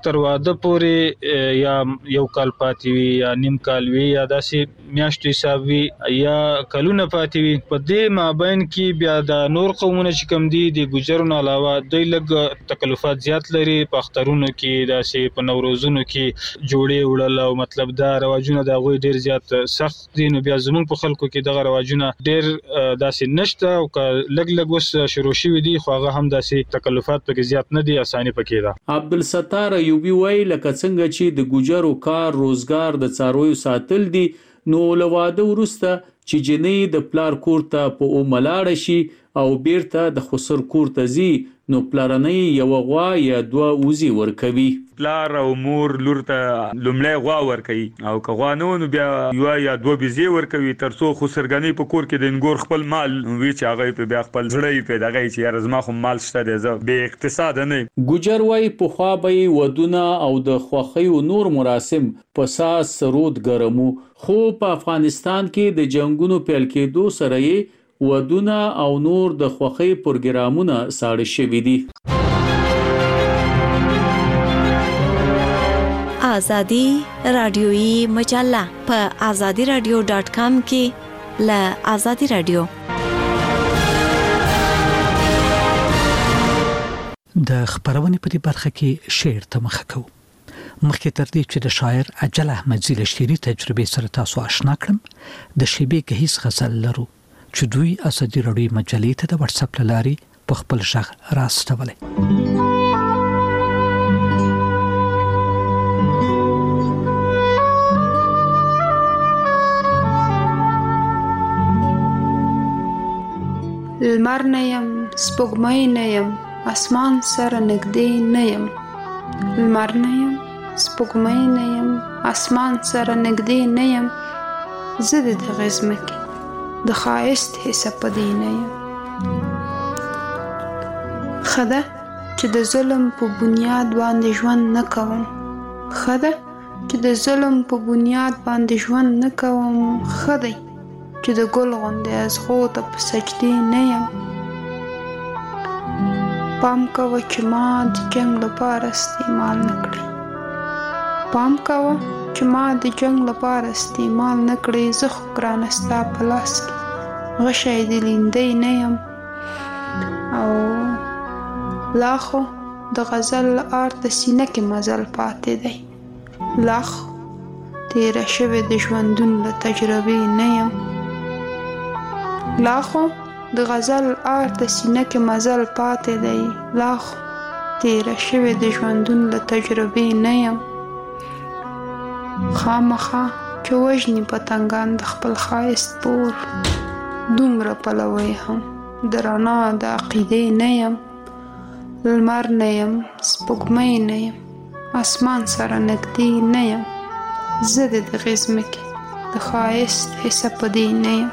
تر واده پورې یا یو کال پاتې وي یا نیم کال وي یا داسې میاشتو حساب وي یا کلونه پاتې وي. په دې مابین کې بیا د نور قومونه چې کوم دي د ګوجرونو علاوه دوی لږ تکلفات زیات لري. په اخترونو کې داسې په نوروزونو کې جوړې وړل او مطلب دا رواجونه د هغوی ډېر زیات سخت دي. نو بیا زموږ په خلکو کې دغه رواجونه ډېر داسې نشته او لږ اوس شروع شوي دي خو هغه هم داسې تکلفات پکې زیات نه دي، اساني پکې ده. عبدالستار ایوبی وایي لکه څنګه چې د ګوجرو کار روزګار د څارویو ساتل دي نو له واده وروسته چې جنۍ د پلار کور ته په اوملاړه شي او بیرته د خسر کور ته ځي نو پلارنۍ یو غوا یا دوه وزي ورکوي. پلار او مور لور ته لومړی غوا ورکوي او که غوا نه نو بیا یو یا دوه بيزي ورکوي ترڅو خسرګنۍ په کور کې د انګور خپل مال وی چې هغه په بیا خپل ځړې په دغه چې یار زما خو مال شته دی به اقتصاد نه. ګوجر وای په خوا به ودونه او د خوخي او نور مراسم په ساس سرود ګرمو خو په افغانستان کې د جنگونو پیل کېدو سره یې ودونه او نور د خوخي پروګرامونه ساړه شوي دي. آزادی رادیویی مجله په azadiradio.com کې له آزادی رادیو د خبرونې په دې برخه کې شعر ته مخه کوو. مخکې تر دې چې د شاعر اجل احمدزي له شعري تجربې سره تاسو آشنا کړم د شیبې گهیز غزل لرو چې دوی آزادی رادیو مجلې ته د واتس اپ لارې په خپل ژغ راستولې. لمر نه یم سپوږمۍ نه یم اسمان سره نږدې نه یم. لمر نه یم سپوږمۍ نه یم اسمان سره نږدې نه یم. زه د دغې ځمکې د ښایست حصه په دې نه یم. ښه ده چې د ظلم په بنیاد باندې ژوند نه کوم. ښه ده چې د ظلم په بنیاد باندې ژوند نه کوم. ښه دی چې د ګل غوندې ازغو ته په سجدې نه یم. پام کوه چې ما د جنگ لپاره استعمال نه کړې. پام کوه چې ما د جنگ لپاره استعمال نه کړې. زه خو ګرانه ستا په لاس کې غشی د لیندۍ نه یم. او لا خو د غزل آر د سینه کې مزل پاتې دی. لا خو تیره شوې د ژوندون له تجربې نه یم. لا خو د غزل آر د سینه کې مزل پاتې دی. لا خو تیره شوې د ژوندون له تجربې نه یم. خامخا چې وژني پتنګان د خپل ښایست پور دومره پلوی هم د رڼا د عقیدې نه یم. لمر نه یم سپوږمۍ نه یم اسمان سره نږدې نه یم. زه د دغې ځمکې د ښایست حصه په دې نه یم.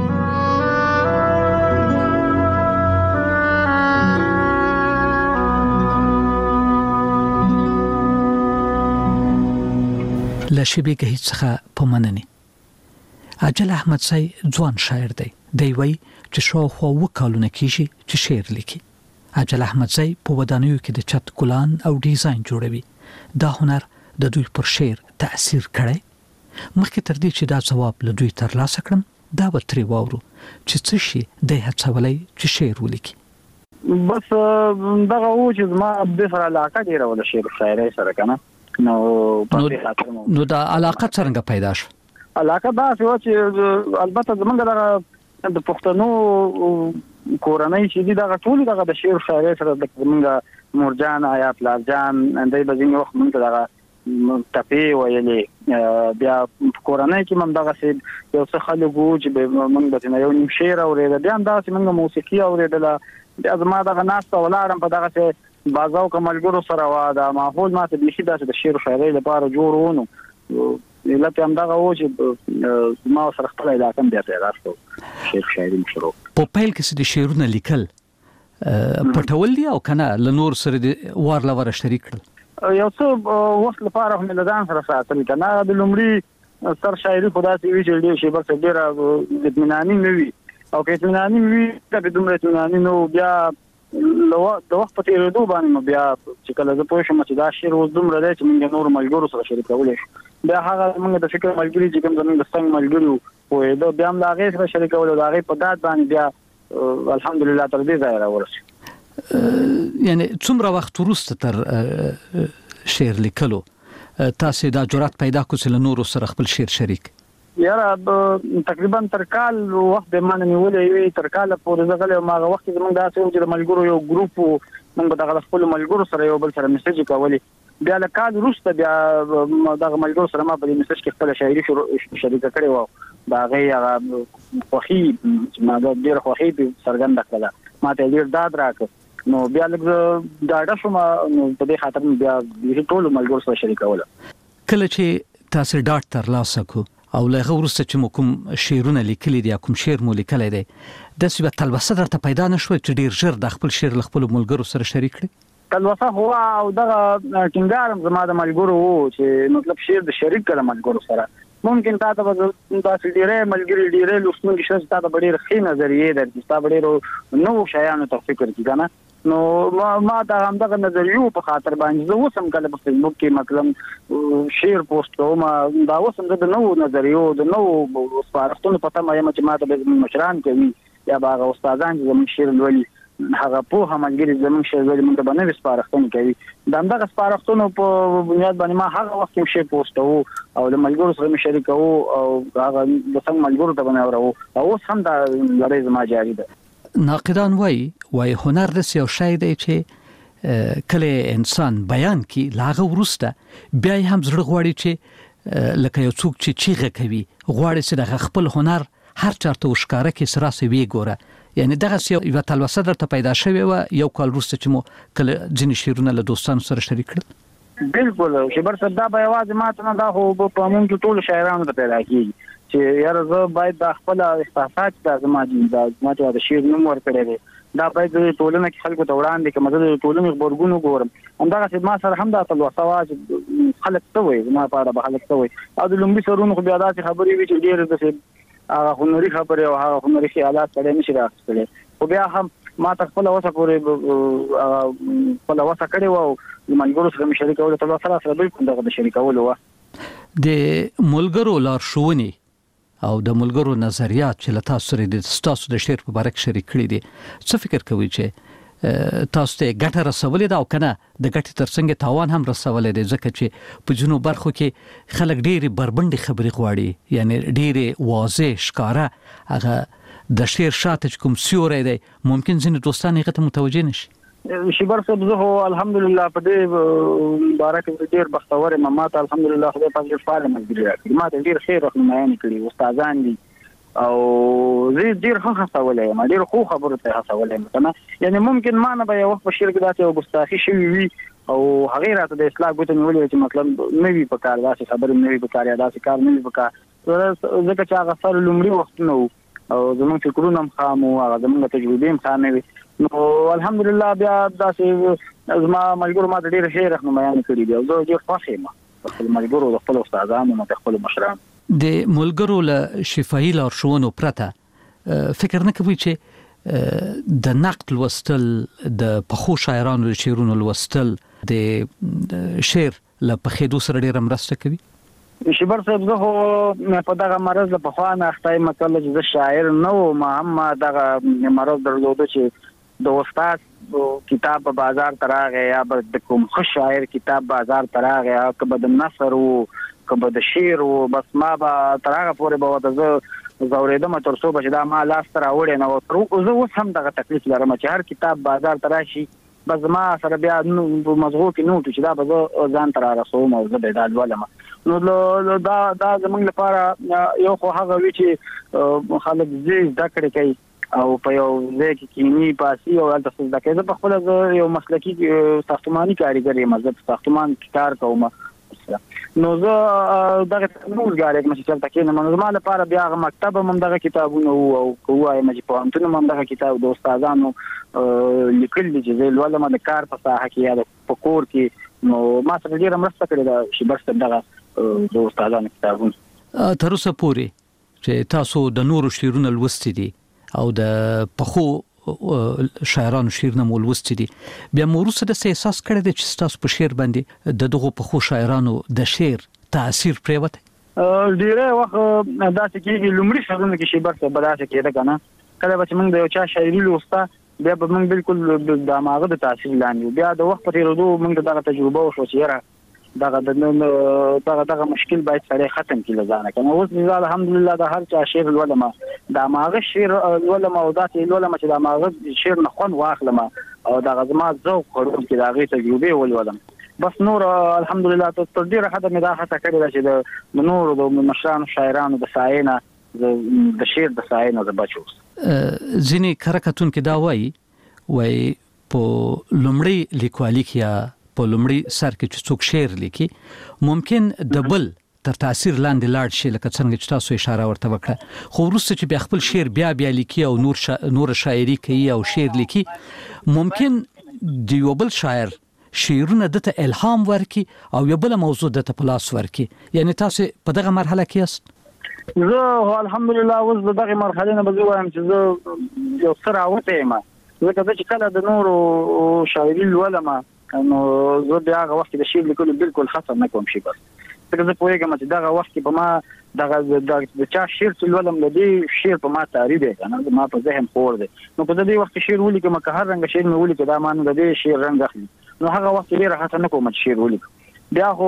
له شیبې گهیز څخه په مننې. اجل احمدزي ځوان شاعر دی. دی وایي چې شاوخوا 2 کالونه کېږي چې شعر لیکي. اجل احمدزي په ودانیو کې د چت ګلان او ډیزاین جوړوي. دا هنر د دوی پر شعر تأثیر کړی. مخکې تر دې چې دا ځواب له دوی ترلاسه کړم دا به ترې واورو چې څه شي دی هڅولی چې شعر ولیکي. بس دغه و چې زما د سره علاقه ډېره وه د شعر شاعرۍ سره که نه نو دا علاقه څنګه پیدا شو؟ علاقه داسې وه چې البته زمونږ دغه د پښتنو کورنۍ چې دي دغه ټول دغه د شعر شاعرۍ سره زمونږ مورجان آیا پلارجان دوی به ځینې وخت مونږ ته دغه ټپې ویلې. بیا په کورنۍ کې هم دغسې یو څه خلک وو چې مونږ به ترېنه یو نیم شعر اورېده. بیا هم دغسې مونږ موسیقي اورېدله. بیا زما دغه ناسته ولاړم په دغسې بازاو که ملګرو سره وه دا ماحول ما ته بیخي داسې د شعر و شاعرۍ لپاره جوړ و. نو علت یې همدغه و چې زما سره خپله علاقه هم بیا پیدا شو شعر و شاعري مې شروع. په پیل کې چې د شعرونه لیکل پټول دي او که نه له نور سره د وار له واره شریک کړل؟ یو څه وخت لپاره خو مې له ځان سره ساتل که نه. د لومړي سر شاعري خو داسې وي چې ډېر شیبه ډېره اطمیناني نه وي او که اطمیناني وي که دومره اطمیناني نه و. بیا د وخت په تیریدو باندې بیا چې کله زه پوه شم چې دا شعر اوس دومره دی چې موږ نور ملګرو سره شریکولی شو بیا هغه موږ د فکر ملګري چې کوم زموږ د څنګه ملګري پوهېده بیا هم د هغې سره شریکولو د هغې په داد باندې بیا الحمدلله تر دې ځایه راورسېد. یعنی څومره وخت وروسته تر شعر لیکلو تاسې دا جرأت پیدا کړو چې له نورو سره خپل شعر شریک؟ یاره تقریبا تر کال وخت به مانه نیولې وي تر کال پورې زغله ما هغه وخت زمونږ داسې و چې د ملګرو یو ګروپ موږ دغه خپل ملګرو سره یو بل سره میسج کولی بیا له کال وروسته بیا دغه ملګرو سره ما په دې میسج کې خپل شاعري شریکه کړې و دا هغه خوخي ما د ډېر خوخي سرګند کړه ما ته ډېر داد راکړ نو بیا لږ ډاډه شوم نو په دې خاطر بیا ټول ملګرو سره شریکول. کله چې تاسو ډاډ ترلاسه کو او له وروسته چې مو کوم شعرونه لیکلي دي کوم شعر مو لیکلی دی د څه تلوسه درته پیدا نشوه چې ډیر ژر د خپل شعر له خپل ملګرو سره شریک کړئ؟ تلوسه هو او دغه ټینګار زما د ملګرو وو چې مطلب شعر د شریک کړه ملګرو سره ممکن تاسو د ډیرې ملګری ډیرې لوستونکي شته تاسو ډیر ښه نظریه درته تاسو ډیر نو شایانو ته فکر کی کنه نو ما دا هم دغه نظریو په خاطر باندې زه وسم کله په فیسبوک کې مثلا شعر پوسټ کوم دا وسم د نو نظریو د نو سپارښتنو پته ما چې ما ته مشران کوي یا باغ استادان چې زموږ شعر لولي هغه په همګری زموږ شعر لولي موږ باندې سپارښتنه کوي دا دغه سپارښتنو په بنیاد باندې ما هغه وخت کې شعر پوسټ او د ملګرو سره شریکو او هغه د څنګه ملګرو ته باندې اورو او اوس هم دا لړۍ زما جاری ده. ناقدان وای هنر د یو شی دی چې کله انسان بیان کی لاغه ورسته بیا هم زړه غواړي چې لکه یو څوک چې چیغه کوي غواړي چې د خپل هنر هر چارته وشکاره کې سره سوي ګوره یعنی دغه یو تلوسه درته پیدا شوی و یو کال وروسته چې مو کله ځینې شعرونه له دوستانو سره شریک کړل؟ بالکل شبر صدا به یوازې ماته نه دا خو په موږ کې ټول شاعرانو ته پیدا کیږي چې یاره زه باید د خپل احساسات د زما د شعر نوم ورکړی دی دا باید د ټولنه کې خلکو ته وړاندې کړم زه د ټولنې غبرګون وګورم همدغسې ما سره هم دا تلوسه وه چې خلک څه وایي زما په اړه به خلک څه وایي او د لومړي سرونو خو بیا داسې خبرې وي چې ډېرې داسې هغه هنري خبرې او هغه هنري خیالات سړی نشي راخیستلی خو بیا هم ما ته خپله وسه پورې خپله وسه کړې وه او د ملګرو سره مې شریکولو تلوسه راسره بالکل دغه د شریکولو وه. د ملګرو لارښوونې او د ملګرو نظریات چې له تاسو سره د تاسو د شعر په باره کې شریک کړي دي څه فکر کوئ چې تاسو ته ګټه رسولې ده او کنه د ګټې ترڅنګ تاوان هم رسولې ده ځکه چې په ځینو برخو کې خلک ډېرې بربنډې خبرې غواړي یعنی ډېرې واضح ښکاره هغه د شعر شاته کوم سیوری دی ممکن ځینې دوستان هغه ته متوجه نشي؟ شبر صاحب زه الحمدلله په دې باره کې ډېر بختور یم ما ته الحمدلله خدای پاک ډېر فعال ملګري راکړي ما ته ډېر ښې رهنمایانې کړي استادان دي او زه ډېر ښه هڅولی یم ډېر ښو خبرو ته هڅولی یم که نه یعنې ممکن ما نه به یو وخت په شعر کې داسې یو ګستاخي شوي وي او هغې راته د اصلاح ګوته نیولې وي چې مطلب نه وي په کار داسې خبرې نه وي په کار یا داسې کار نه وي په کار ځکه چې هغه سر لومړي وختونه وو او زموږ فکرونه هم خام وو هغه زموږ تجربې هم خامې وي نو الحمدلله بیا داسې زما ملګرو ما ته ډېرې ښې رهنمایانې کړي دي او زه ډېر خوښ یم د خپل ملګرو د خپلو استادانو نه د خپلو مشرانو. د ملګرو له شفاهي لارښوونو پرته فکر نه کوئ چې د نقد لوستل د پخو شاعرانو د شعرونو لوستل د شعر له پخېدو سره ډېره مرسته کوي؟ شبر صاحب زه خو په دغه مرض له پخوا نه اخته یم کله چې زه شاعر نه وم هم دغه مرض درلوده چې د استاد کتاب په بازار ته راغی یا به د کوم ښه شاعر کتاب بازار ته راغی که به د نثر و که به د شعر و بس ما به تر هغه پورې به ورته زه ځورېدم تر څو به چې دا ما لاس ته راوړی نه زه اوس هم دغه تکلیف لرم چې هر کتاب بازار ته راشي بس ما سره بیا په مزغو کې نوټ چې دا به زه ځان ته رارسوم او زه به یې دا لولم نو دا زموږ لپاره یو خو هغه وي چې خلک زده کړې کوي او په یو ځای کې کینی پاسي او هلته څه زده کوي زه پخپله زه یو مسلکي ساختماني کارګر یم زه په ساختمان کې کار کوم نو زه دغه نوزګار یم چې چلته کېنم نو زما لپاره بیا هغه مکتب هم همدغه کتابونه وو او که ووایم چې پوهنتون هم همدغه کتاب د استادانو لیکل دي چې زه لولم د کار په ساحه کې یا په کور کې نو ما سره ډېره مرسته کړې ده شبر صاحب دغه د استادانو کتابونه. تر اوسه پورې چې تاسو د نورو شعرونه لوستي دي او د پخو شاعرانو شعرونه مولوست دي بیا موروسه د احساس کړی د چې تاسو په شعر باندې د دغه په خو شاعرانو د شعر تاثیر پریوت ډیره وخت دا چې لومړی شعرونه کې شی برته بداسه کېده کنه کله چې موږ د یو چا شاعري لوسته بیا به موږ بالکل د ماغه د تاثیر لاندې بیا د وخت په تیریدو موږ دغه تجربه وشو چې دغه مشکل باید سره ختم کړي ځانه کنه اوس نزال الحمدلله د هر چا شعر ولما د ماغه شعر ولما او ذات ولما چې د ماغه شعر نه خون واخلم او دغه زما ذوق خورم کې دغه تجربه ولولم بس نور الحمدلله تر ډیره حد مې دا هڅه کړې چې د نور د مشرانو شاعرانو د ساينه د شعر د ساينه د بچو ځینې کرکټون کې دا وایي په لومړی لیکوالي کې یا په لومړی سر کې چې څوک شعر لیکي ممکن د بل تر تاثیر لاندې لاړ شي لکه څنګه چې تاسو اشاره ورته وکړه خو وروسته چې بیا خپل شعر بیا لیکي او نور شاعري کوي او شعر لیکي ممکن د یو بل شاعر شعرونه دته الهام ورکي او یو بل موضوع دته پلاس ورکي یعنی تاسو په دغه مرحله کې یاست زه الحمدلله اوس دغه مرحله نه بزو وایم چې زه یو سره اوته یم ځکه چې کله د نورو شاعري ولما نو زه بیا هغه وخت د شعر لیکلو بالکل خاصه نه کوم شي بس ځکه زه پوهیږم چې دغه وخت په ما دغه چا شعر ولم د دې شعر په ما تعریف دی کنه ما په ذهن خور دی نو په دې وخت شعر ولیکم که هر رنګ شعر مې ولیکم دا معنی د دې شعر رنګ اخلي نو هغه وخت ډیره هڅه نه کوم چې شعر ولیکم بیا خو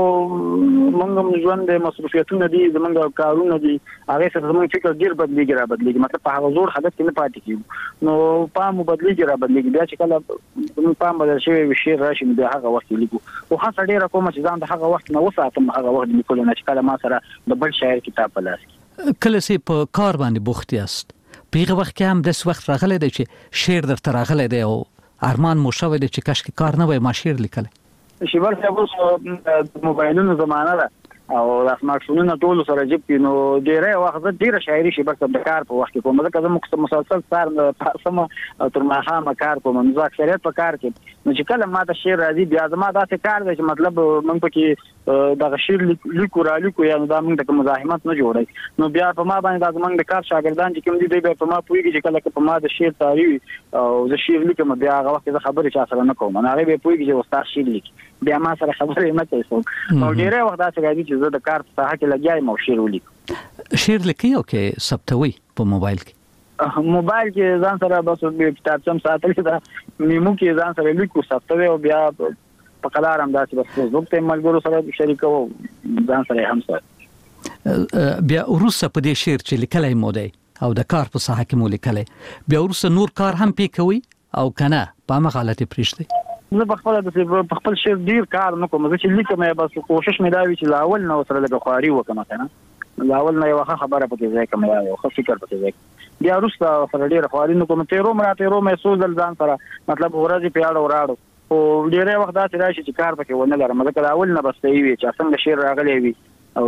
موږ ژوند د مصروفیتونو دي زمونږ کارونه دي هغه سره زمونږ فکر ډیر بدلیږي مطلب په هغه زور حالت کې نه پاتې کیږي نو پام بدلیږي بیا چې کله پام بدل شي شعر راشي بیا هغه وخت لیکو او هڅه ډیره کوم چې ځان د هغه وخت نه وساتم هغه وخت لیکل نه چې کله ما سره د بل شاعر کتاب په لاس کې کله چې په کار باندې بوخت یاست په هغه وخت کې هم د وخت راغلی دی چې شعر درته راغلی دی او ارمان مو شوی دی چې کاش کې کار نه وای ما شعر لیکل شیبر صاحب د موبایلونو زمانه ده او د سمارټ فونونو ټول سره جيب کې نو ډیره وخت ډیره شاعري شیبر صاحب د کار په وخت کې کوم ځکه زه مسلسل سار سم تر ماښامه کار کوم نو اکثریت په کار کې نو چې کله ما د شعر راځي بیا زما داسې کار دی چې مطلب موږ پکې د شعر لیکو یا دا موږ د مزاحمت نه جوړي نو بیا په ما باندې د موږ د کار شاګردان چې کوم دي دوی په ما پوهیږي چې کله په ما د شعر تعریف او د شعر لیکم بیا هغه وخت زه خبرې چا سره نه کوم نه هغه به پوهیږي چې استاد شعر لیکي بیا ما سره خبرې نه کوي نو ډیره وخت داسې راځي چې زه د کار په ساحه کې لګیایم او شعر ولیکم شعر لیکي او کې ثبتوي په موبایل کې موبایل کې ځان سره بس کتاب سم ساتل دا میمو کې ځان سره لیکو ثبتوي او بیا په قلم داسې بس وخت ملګرو سره شریکو ځان سره هم سره بیا ورسره په دې شعر چې لیکلای مو دی او د کار په ساحه کې مو لیکلای بیا ورسره نور کار هم پېکوي او کنه په مغالطه پرېشته زه په خپل شعر ډیر کار نه کوم چې لیکم بس کوشش مې دا وی چې لاول نو سره د خواري وکم کنه لاول نه یو خبره پکې ځای کوم یو فکر پکې ځای بیا وروسته سره ډیر خواري نه کوم تیرو مې سوزل ځان سره مطلب ورځي پیاړو راړو او ډیره وخت دا چې راشي چې کار پکې ونه لرم ځکه لاول نه بس وی چې څنګه شعر راغلی وي او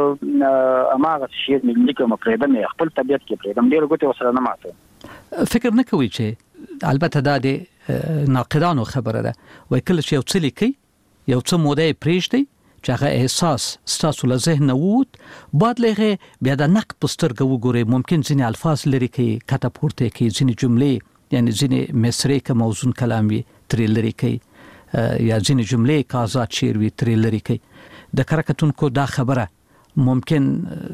زه اماغه شعر مې لیکم پرېدم خپل طبيعت کې پرېدم ډیر ګوتې وسره نه ماته فکر نه کوي چې البته دا د ناقدانو خبره ده وای کله چې یو څه لیکي یو څه موده پرېږدي چې هغه احساس ستاسو له ذهن ووت بعد لغه بیا د نقد پسترګو وګوري ممکن ځینې الفاظ لري کې کته پورته کې ځینې جملې یعنی ځینې مصرع کې موزون کلام وي ترې لري کې یا ځینې جملې کازات شعر وي ترې لري کې د کرکټونکو دا خبره ممکن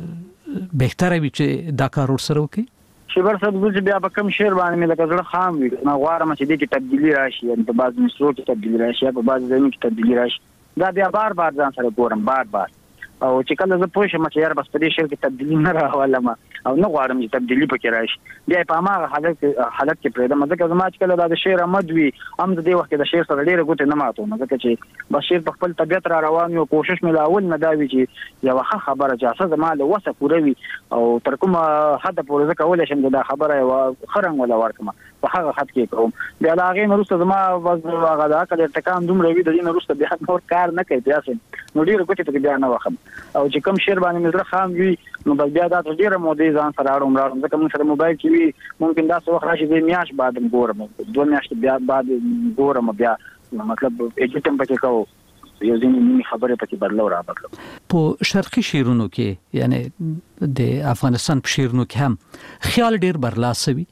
بهتره وي چې دا کار ورسره وکړي شیبر صاحب چې بیا په کم شعر باندې مې لکه زړه خام وي نو غواړم چې دې کې تبدیلی راشي یعنی په بعض مصرو کې تبدیلی راشي په بعض ځایونو کې تبدیلی راشي دا بیا بار ځان سره ګورم بار او چې کله زه پوه شم چې یار بس په دې شعر کې تبدیلی نه راولم او نه غواړم چې تبدیلی پکې راشي بیا په هغه حالت کې پرېدم ځکه زما چې کله دا شعر آمد وي هم د دې وخت د شعر سره ډېر ګوتې نه ماتوم ځکه چې بس شعر په خپل طبيعت را روان یو کوشش مې لاول نه دا وی چې یو خبره چې اساس زما له وسه پوره وي او تر کومه حد پورې ځکه ولې شم دا خبره یو خرنګ ولا ورکم په هغه حد کې کوم بیا لاغې نو وروسته زما هغه دا کله ارتکام دومره وی د دې وروسته بیا نور کار نه کوي بیا نو ډېر ګوتې ته بیا نه وخم او چې کوم شعر باندې مې زړه خام وي نو بیا دا ډېر مودې ځان سره اړوم ځکه موږ سره موبایل کې وي ممکن دا څه وخت راشي د میاش بعد ګورم 2 میاشتې بیا بعد ګورم بیا مطلب اجتم پکې کوو یو ځینې خبره پکې بدلو را بدلو په شرقي شعرونو کې یعنی د افغانستان په شعرونو کې هم خیال ډېر برلاسه وي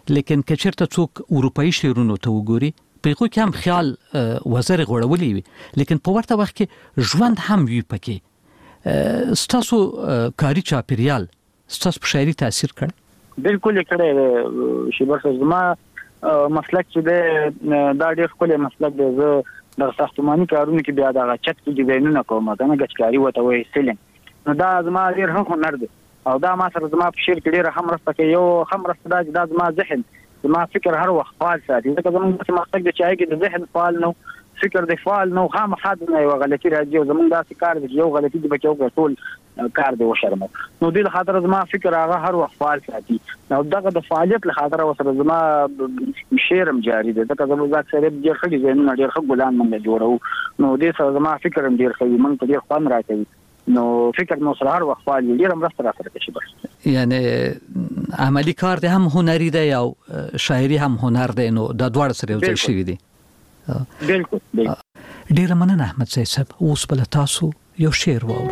لیکن کچرته څوک اروپאי شعرونو ته وګوري په خو کې هم خیال وزر غوړولې وي لیکن په ورته وخت کې ژوند هم وي پکې ستاسو کاری چاپیریال ستاسو په شاعري تاثیر کړ بالکل کړه شیبر زما مسلک چې دا ډېر خپل مسلک دی زه د ساختماني کارونو کې بیا دا چت کې ډیزاینونه کوم دا نه ګچکاری وته وي سیلینګ نو دا زما ډېر هنر دی او دا ما سره زما په شعر کې ډېر هم راسته کې یو هم راسته دا زما ذهن زما فکر هر وخت فعال ساتي ځکه زموږ چې مقصد د چای کې د ذهن فعال نو فکر د فعال نو خامخا نه یو غلطي راځي او زموږ داسې کار دی یو غلطي دی بچو ټول کار دی وشرم نو د خاطر زما فکر هغه هر وخت فعال ساتي نو دغه د فعالیت له خاطر وسره زما شعرم جاری دی ځکه زموږ ځکه سره ډېر ښه ډیزاین ډېر ښه ګلان موږ جوړو نو دې سره زما فکر هم ډېر ښه موږ ته ډېر خوند راکوي نو فکر نو سره هر وخت فعال ډېر هم راستره کوي بس یعنی عملی کار دی هم هنري دی او شاعري هم هنر دی نو د دوړ سره یو ځای شوی دی بالکل ډیر مننه احمد صاحب اوس بل تاسو یو شعر واورو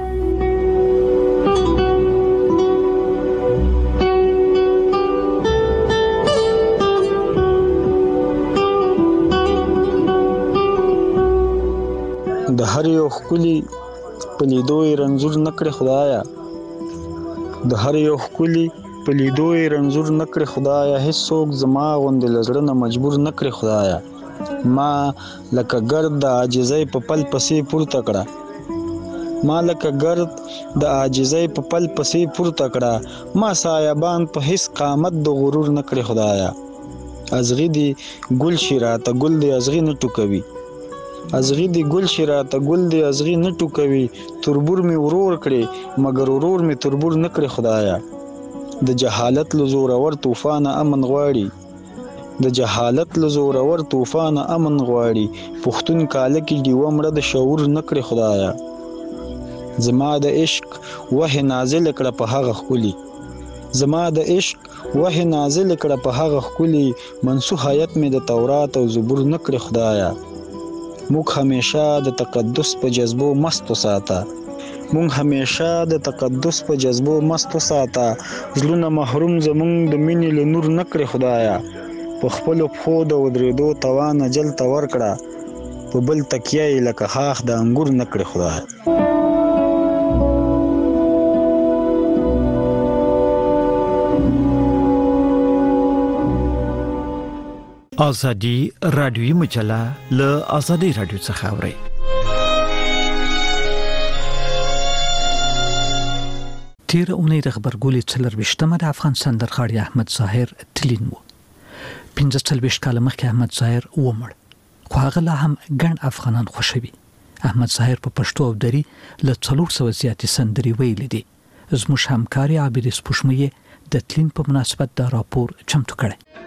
د هر یو خولي پلیدوی رنزور نکړه خدایا د هر یو خولي پلیدوی رنزور نکړه خدایا هیڅ څوک زما غوند لزړه مجبور نکړه خدایا ما لکه ګرد د عاجزۍ په پل پسې پورته کړه ما لکه ګرد د عاجزۍ په پل پسې پورته کړه ما سایبان په هیڅ قامت د غرور نکړه خدایا ازغی دی ګل شیراته ګل دی ازغی نه ټوکوي ازغی دی ګل شراته ګل دی ازغی نه ټوکوي تربور می ورور کړي مگر ورور می تربور نه کړي خدایا د جهالت لزور اور طوفان امن غواړي د جهالت لزور اور طوفان امن غواړي پښتون کاله کې دی ومړه د شعور نه کړي خدایا زما د عشق وه نازل کړه په هغه خولي زما د عشق وه نازل کړه په هغه خولي منسوخیت می د تورات او زبور نه کړي خدایا موږ همیشه د تقدس په جذبو مست وساته موږ همیشه د تقدس په جذبو مست وساته زلونه محروم زمونږ د مینې له نور نه کړې خدایا په خپلو پښو د ودرېدو توان اجل ته ورکړه په بل تکیه یې لکه خاخ د انګور نه کړې خدایا ازادي رادیوي مجله له ازادي رادیو څخه اوري تیر اونۍ د خبرګولې څلرويشتمه د افغان سندرغاړي احمد ظاهر تلین وو 15 کال مخکې احمد ظاهر ومړ خو هغه لا هم ګڼ افغانان خوشوي احمد ظاهر په پښتو او دري له 400 زیاتې سندري ویلې دي زموږ همکاري عابد سپوږمۍ د تلین په مناسبت دا راپور چمتو کړی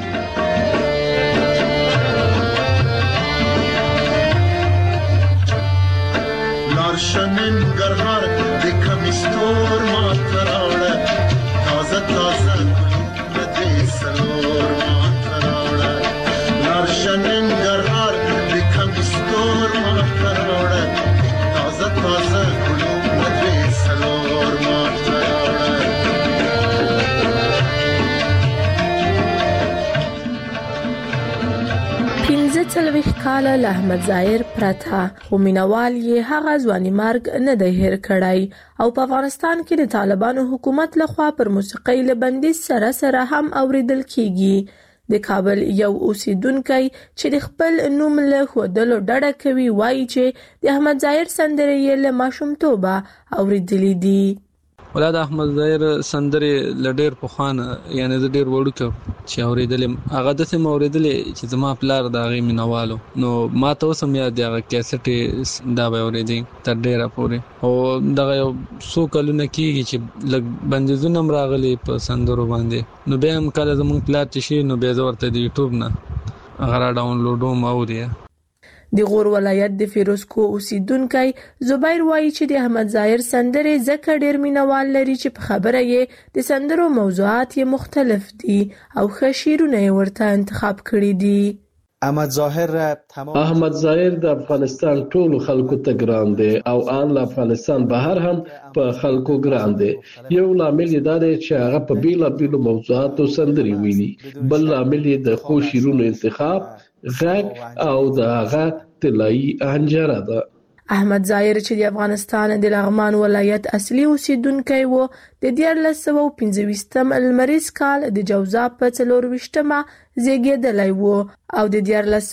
شنن گرهار دیکھم استور ماتراڑا تازہ تازہ ندی سلور ماتراڑا لار شنن گرهار دیکھم استور ماتراڑا تازہ تازہ ندی سلور ماتراڑا څلويخ کال له احمد ظاهر پرته خو مینوال یې هغه ځواني مرګ نه دی هیر کړی او په افغانستان کې د طالبانو حکومت لخوا پر موسیقۍ له بندیز سره هم اوریدل کیږي د کابل یو اوسیدونکو چې د خپل نوم له خودلو ډډه کوي وایي چې د احمد ظاهر سندرې یې له ماشومتوبه اوریدلې دي ولادت احمد ظاهر سندرې لډیر په خوان یعنی د ډیر وړوکو چې اوریدل هغه د سم اوریدل چې زما پلار دا غي مینوالو نو ما ته سم یاد دی هغه کیسټ دا به اوریدي تر ډیره پورې او دا یو سو کلونه کیږي چې لګ بندیزونه راغلي په سندرو باندې نو به هم کله زمون پلار چې شي نو به زورته دی یوټیوب نه هغه ډاونلوډوم اوري د غور ولایت د فیروزکو اوسیدونکو زبیر وایي چې د احمد ظاهر سندرې زکه ډیر مینوال لري چې په خبره یې د سندرو موضوعات یې مختلف دي او ښه شعرونه یې ورته انتخاب کړي دي احمد ظاهر د افغانستان ټولو خلکو ته ګران دی او ان له افغانستان بهر هم په خلکو ګران دی. یو لامل دا دی چې هغه په بیلابیلو موضوعاتو سندري ویني، بل لامل د خو شیرونو انتخاب، غږ او د هغه طلایی انجره ده. احمد ظاهر چې د افغانستان د لغمان ولایت اصلي اوسیدونکی و، د 1925 لمریز کال د جوزا په 24مه زیږیدلی و او د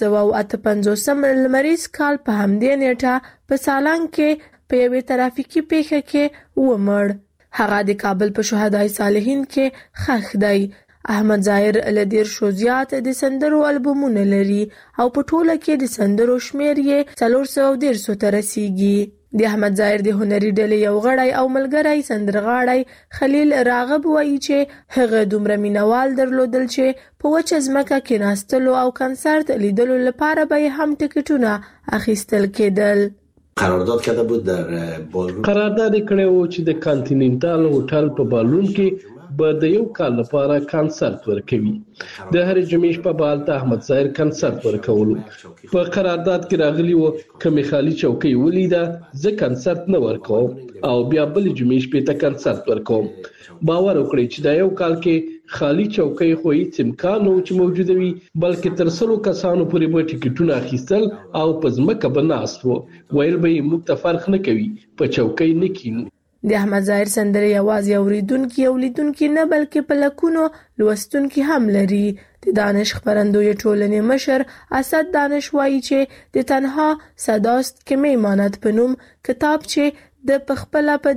1958 لمریز کال په همدې نیټه په سالنګ کې په یوې ترافیکي پیښه کې ومړ. هغه د کابل په شهدای صالحین کې ښخ دی. احمد ظاهر له 10 زیات د سندرو البومونه لري او په ټوله کې د سندرو شمیر یې 413 ته رسیږي. د احمد ظاهر د هنري ډلې یو غړی او ملګری سندرغاړی خلیل راغب وایي چې هغه دومره مینوال درلودل چې په وچه ځمکه کېناستلو او کنسرت لیدلو لپاره به هم ټکټونه اخیستل کېدل. قرارداد کرده بود در بالرون، قرارداد کړی و چې د کانټیننټال هوټل په بالون کې به د یو کال لپاره کنسرت ورکوي. د هرې جمعې شپه به هلته احمد ظاهر کنسرت ورکولو. په قرارداد کې راغلی و که خالي چوکۍ ولیده زه کنسرت نه ورکوم او بیا بلې جمعې شپې ته کنسرت ورکوم. باور وکړئ چې دا یو کال کې خالي چوکۍ خو هیڅ امکان نه و چې موجوده وي، بلکې تر 100 کسانو پورې به ټکټونه اخیستل او په ځمکه به ناست و. ویل به یې موږ ته فرق نه کوي، په چوکۍ نه کینو. د احمد ظاهر سندرې یوازې اوریدونکي او لیدونکي نه بلکې په لکونو لوستونکي هم لري. د دانش خپرندوی ټولنې مشر اسد دانش وایي چې د تنها صداست که میماند په نوم کتاب چې د پخپله په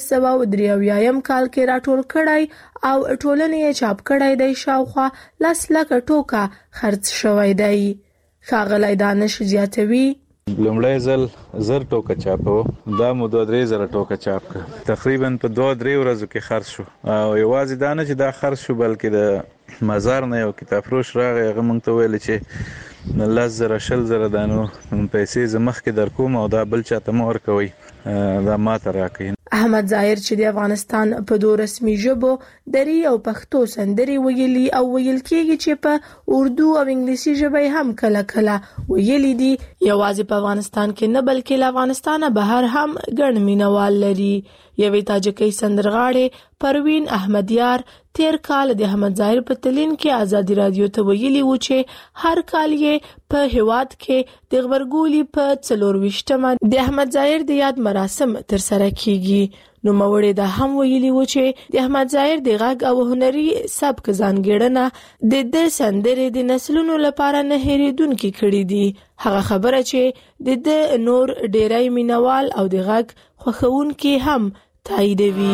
1983 کال کې راټول کړی او ټولنې یې چاپ کړی دی شاوخوا 10 لکه ټوکه خرڅ شوی دی. ښاغلی دانش زیاتوي لومړی ځل 1000 ټوکه چاپو، دا مو 2-3 ټوکه چاپ کړ، تقریبا په 2-3 ورځو کې خرڅ شو. او یوازې دا نه چې دا خرڅ شو بلکې د مزار نه یو کتاب فروش راغی، هغه موږ ته ویل چې 10,000-20,000 دانو پیسې زه مخکې در کوم او دا بل چاته مه ورکوئ، دا ماته راکړئ. احمد ظاهر چې د افغانستان په 2 رسمي ژبو دري او پښتو سندري ویلي او ویل کېږي چې په اردو او انګلیسي ژبه هم کله کله ویلي دي. یوازې په افغانستان کې نه بلکې له افغانستانه بهر هم ګڼ مینوال لري. یوې تاجکۍ سندرغاړې پروین احمدیار تیر کال د احمد ظاهر په تلین کې ازادي رادیو ته ویلي و چې هر کال یې په هیواد کې د غبرګولي په 24مه د احمد ظاهر د یاد مراسم ترسره کیږي. نو مورې دا هم ویلي و چې د احمد ظاهر د غږ او هنري سبک ځانګړنه د سندرې د نسلونو لپاره نه هېرېدونکې کړې دي. هغه خبره چې د نور ډېری مینوال او د غږ خوښونکي هم تاییدوي.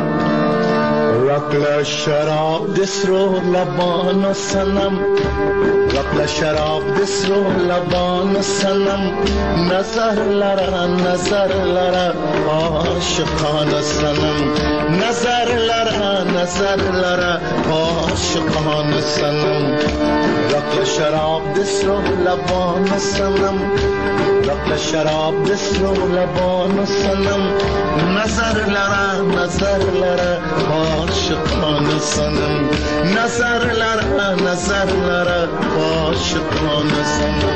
رقل شراب دسرو لبان سنم، رقل شراب دسرو لبان سنم، نظر لرا عاشقان سنم، نظر لرا عاشقان سنم. رقل شراب دسرو لبان سنم، رقل شراب دسرو لبان سنم، نظر لرا عاشقان سنم، نظر لرا عاشقان سنم.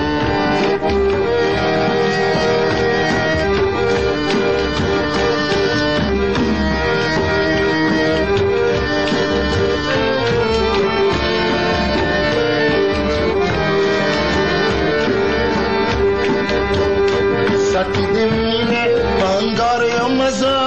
ساتی دمینه بانگار یا مزار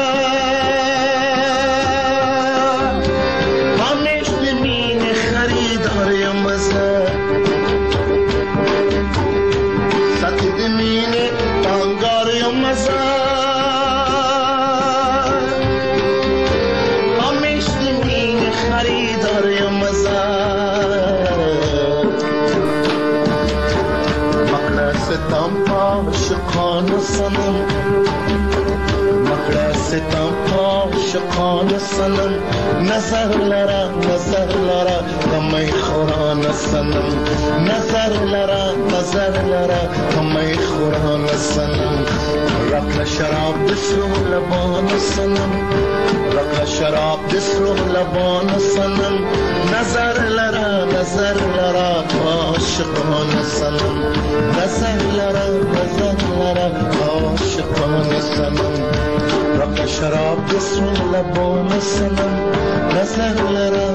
عاشقان سنم، نظر لرا کمی خوران سنم، نظر لرا کمی خوران سنم. رقل شراب دسرو لبان سنم، رقل شراب دسرو لبان سنم، نظر لرا نظر لرا عاشقانه سنم نظر لرا عاشقانه سنم رق شراب بسم لبان سنم نظر لرا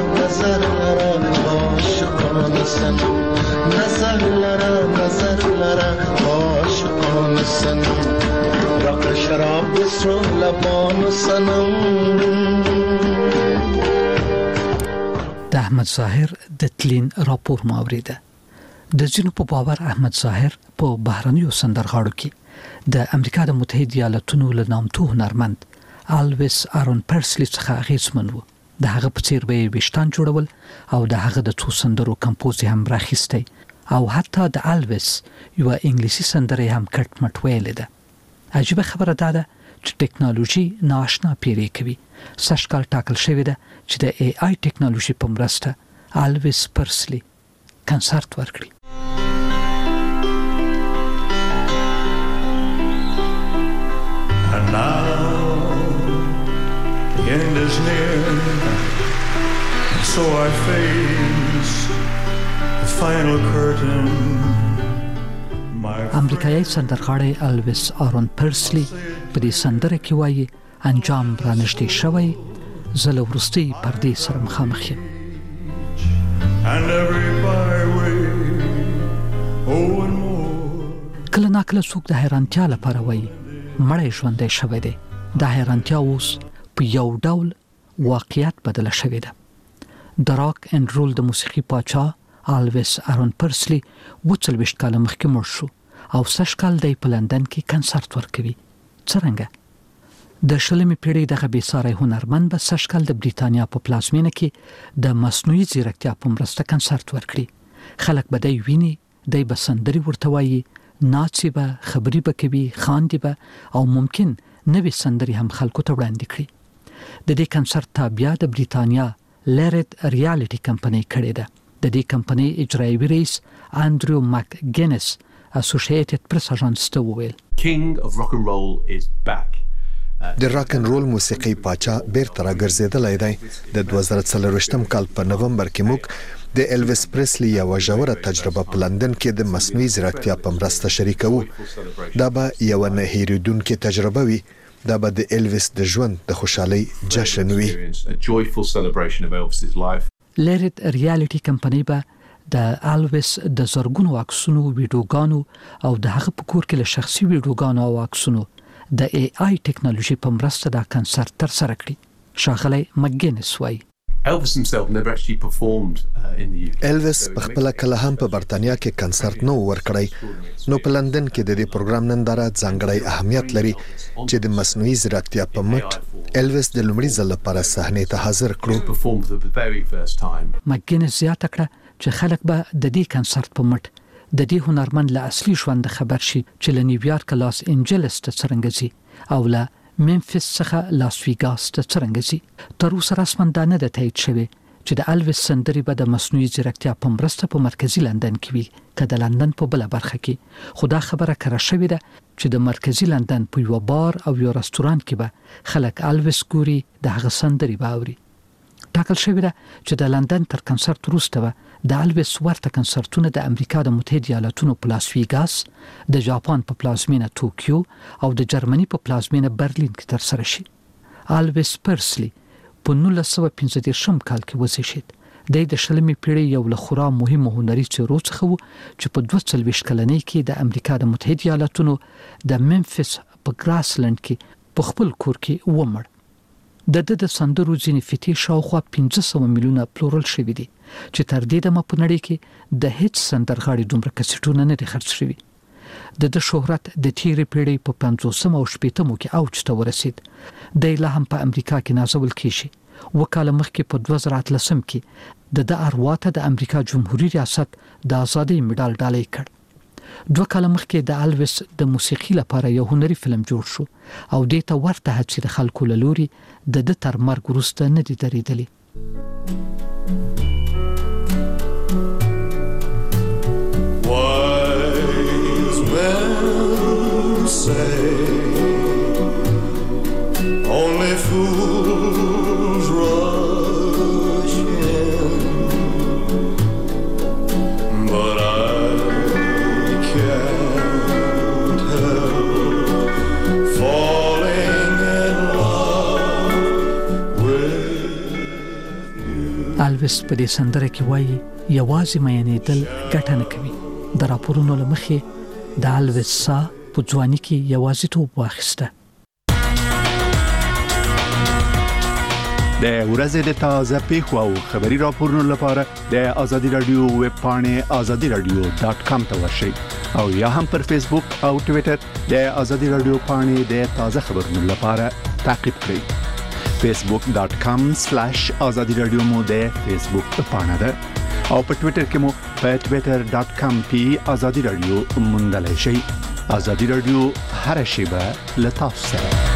عاشقانه سنم نظر لرا عاشقانه سنم رق شراب بسم لبان سنم. د احمد ظاهر د تلین راپور ماوریده. د ځینو په باور احمد ظاهر په بهرنیو سندرغاړو کې د امریکا د متحده ایالاتونو له نامتو هنرمند الویس آرون پرسلی څخه اغیزمن و. د هغه په څیر به وشتان جوړول او د هغه د څو سندرو کمپوز هم راخیسته او حتی د الویس یو انګلیسي سندره هم کټ مټ ویل ده. عجیب خبره ده چې ټکنالوژي ناشنا پیری کوي. سږکال ټاکل شوی ده چې د ای آی ټکنالوژي په مرسته الویس پرسلی کنسرت ورکړي. And now the end is near, and so I face the final curtain. امریکایي سندرغاړی الویس آرون پرسلی په دې سندره کې وایي انجام رانږدې شوی، زه له وروستۍ پردې سره مخامخ یم. کله ناکله څوک د حیرانتیا لپاره وایي مړی ژوندی شوی دی. دا حیرانتیا اوس په یو ډول واقعیت بدله شوې ده. د راک اینډ رول د موسیقي پاچا الویس آرون پرسلی 40 کاله مخکې مړ شو او سږکال دی په لندن کې کنسرت ورکوي. څرنګه؟ د 20مې پیړۍ دغه بېساری هنرمند به سږکال د بریتانیا په پلازمینه کې د مصنوعي ځیرکتیا په مرسته کنسرت ورکړي. خلک به دی ویني، دی به سندرې ورته وایي، ناڅي به، خبرې به کوي، خاندي به او ممکن نوې سندرې هم خلکو ته وړاندې کړي. د دې کنسرت تابعه د بریتانیا لرد ریالټي کمپنۍ کړې ده. د دې کمپنۍ اجرایي رئیس انډریو مک ګینس اسوسییټډ پریس اژانس ته وویل King of rock and roll is back. د راک ان رول موسیقي پاچا بیرته راګرځیدلی دی. د 2024 کال په نومبر کې موږ د الویس پرسلی یو ژوره تجربه په لندن کې د مصنوعي ځیرکتیا په مرسته شریکوو. دا به یو نه هېریدونکې تجربه وي. دا به د الویس د ژوند د خوشحالۍ جشن وي. لرد ریالټي کمپنۍ به د الویس د زرګونو عکسونو، ویډیوګانو او د هغه په کور کې له شخصي ویډیوګانو او عکسونو د ای آی ټکنالوژي په مرسته دا کنسرت ترسره کړي. ښاغلی مګینس وایي Elvis himself never actually performed in the UK. الویس په خپل کله هم په برتانیا کې کنسرت نو ورکړی. نو په لندن کې د دې پروګرام ننداره ځانګړی اهمیت لري چې د مصنوعي ځیرکتیا په مټ الویس د لومړي ځل لپاره صحنې ته حاضر کړو. مګینس زیاته کړه چې خلک به د دې کنسرت په مټ د دې هنرمند له اصلي ژوند خبر شي چې له نیویارک لاس انجلس ته څرنګه ځي او له ممفیس څخه لاس ویګاس ته څرنګه ځي. تر اوسه رسما دا نه ده تایید شوی چې د الویس سندرې به د مصنوعي ځیرکتیا په مرسته په مرکزي لندن کې وي که د لندن په بله برخه کې. خو دا خبره کره شوې ده چې د مرکزي لندن په یو بار او یو رستورانت کې به خلک الویس ګوري، د هغه سندرې به اوري. ټاکل شوې ده چې د لندن تر کنسرت وروسته به د الویس ورته کنسرتونه د امریکا د متحده ایالاتونو په لاس ویګاس، د جاپان په پلازمینه توکیو او د جرمني په پلازمینه برلین کې ترسره شي. الویس پرسلی په 1915 کال کې وزیږید. د 20مې پیړۍ یو له خورا مهمو هنري څیرو څخه و چې په 42 کلنۍ کې د امریکا د متحده ایالاتونو د ممفیس په ګراسلند کې په خپل کور کې ومړ. د سندرو ځینې فتې شاوخوا 500 میلیونه پلورل شوي دي چې تر دې دمه په نړۍ کې د هیڅ سندرغاړي دومره کسټونه نه دي خرڅ شوي. د شهرت د تیرې پیړۍ په 50 او 60 کې اوج ته ورسید. د لا هم په امریکا کې نازول کیږي. وکاله مخکې په 2013 کې د اروا ته د امریکا جمهوریت ریاست د ازادۍ مډال ډالۍ کړ. 2 کاله مخکې د الویس د موسیقي لپاره یو هنري فلم جوړ شو او دې ته ورته هڅې د خلکو له لوري د تر مرګ وروسته نه دي درېدلې. Wise men say only fools rush in الویس په دې سندره کې وایي یوازې مینې دل ګټه نه کوي. د راپورونو لمخې د الویس سا په ځواني کې یوازې توپ واخیسته. د ورځې د تازه پیښو او خبري راپورونو لپاره د آزادي رادیو ویب پاڼې azadiradio.com ته ورشئ او یا هم پر فیسبوک او ټوئیټر د آزادي رادیو پاڼې د تازه خبرونو لپاره تعقیب کړئ. facebook.com/azadi radio مو د فیسبوک پاڼه ده او په ټوئیټر کې مو په twitter.com/azadi radio موندلای شئ. آزادي رادیو هر شیبه له تاسو سره.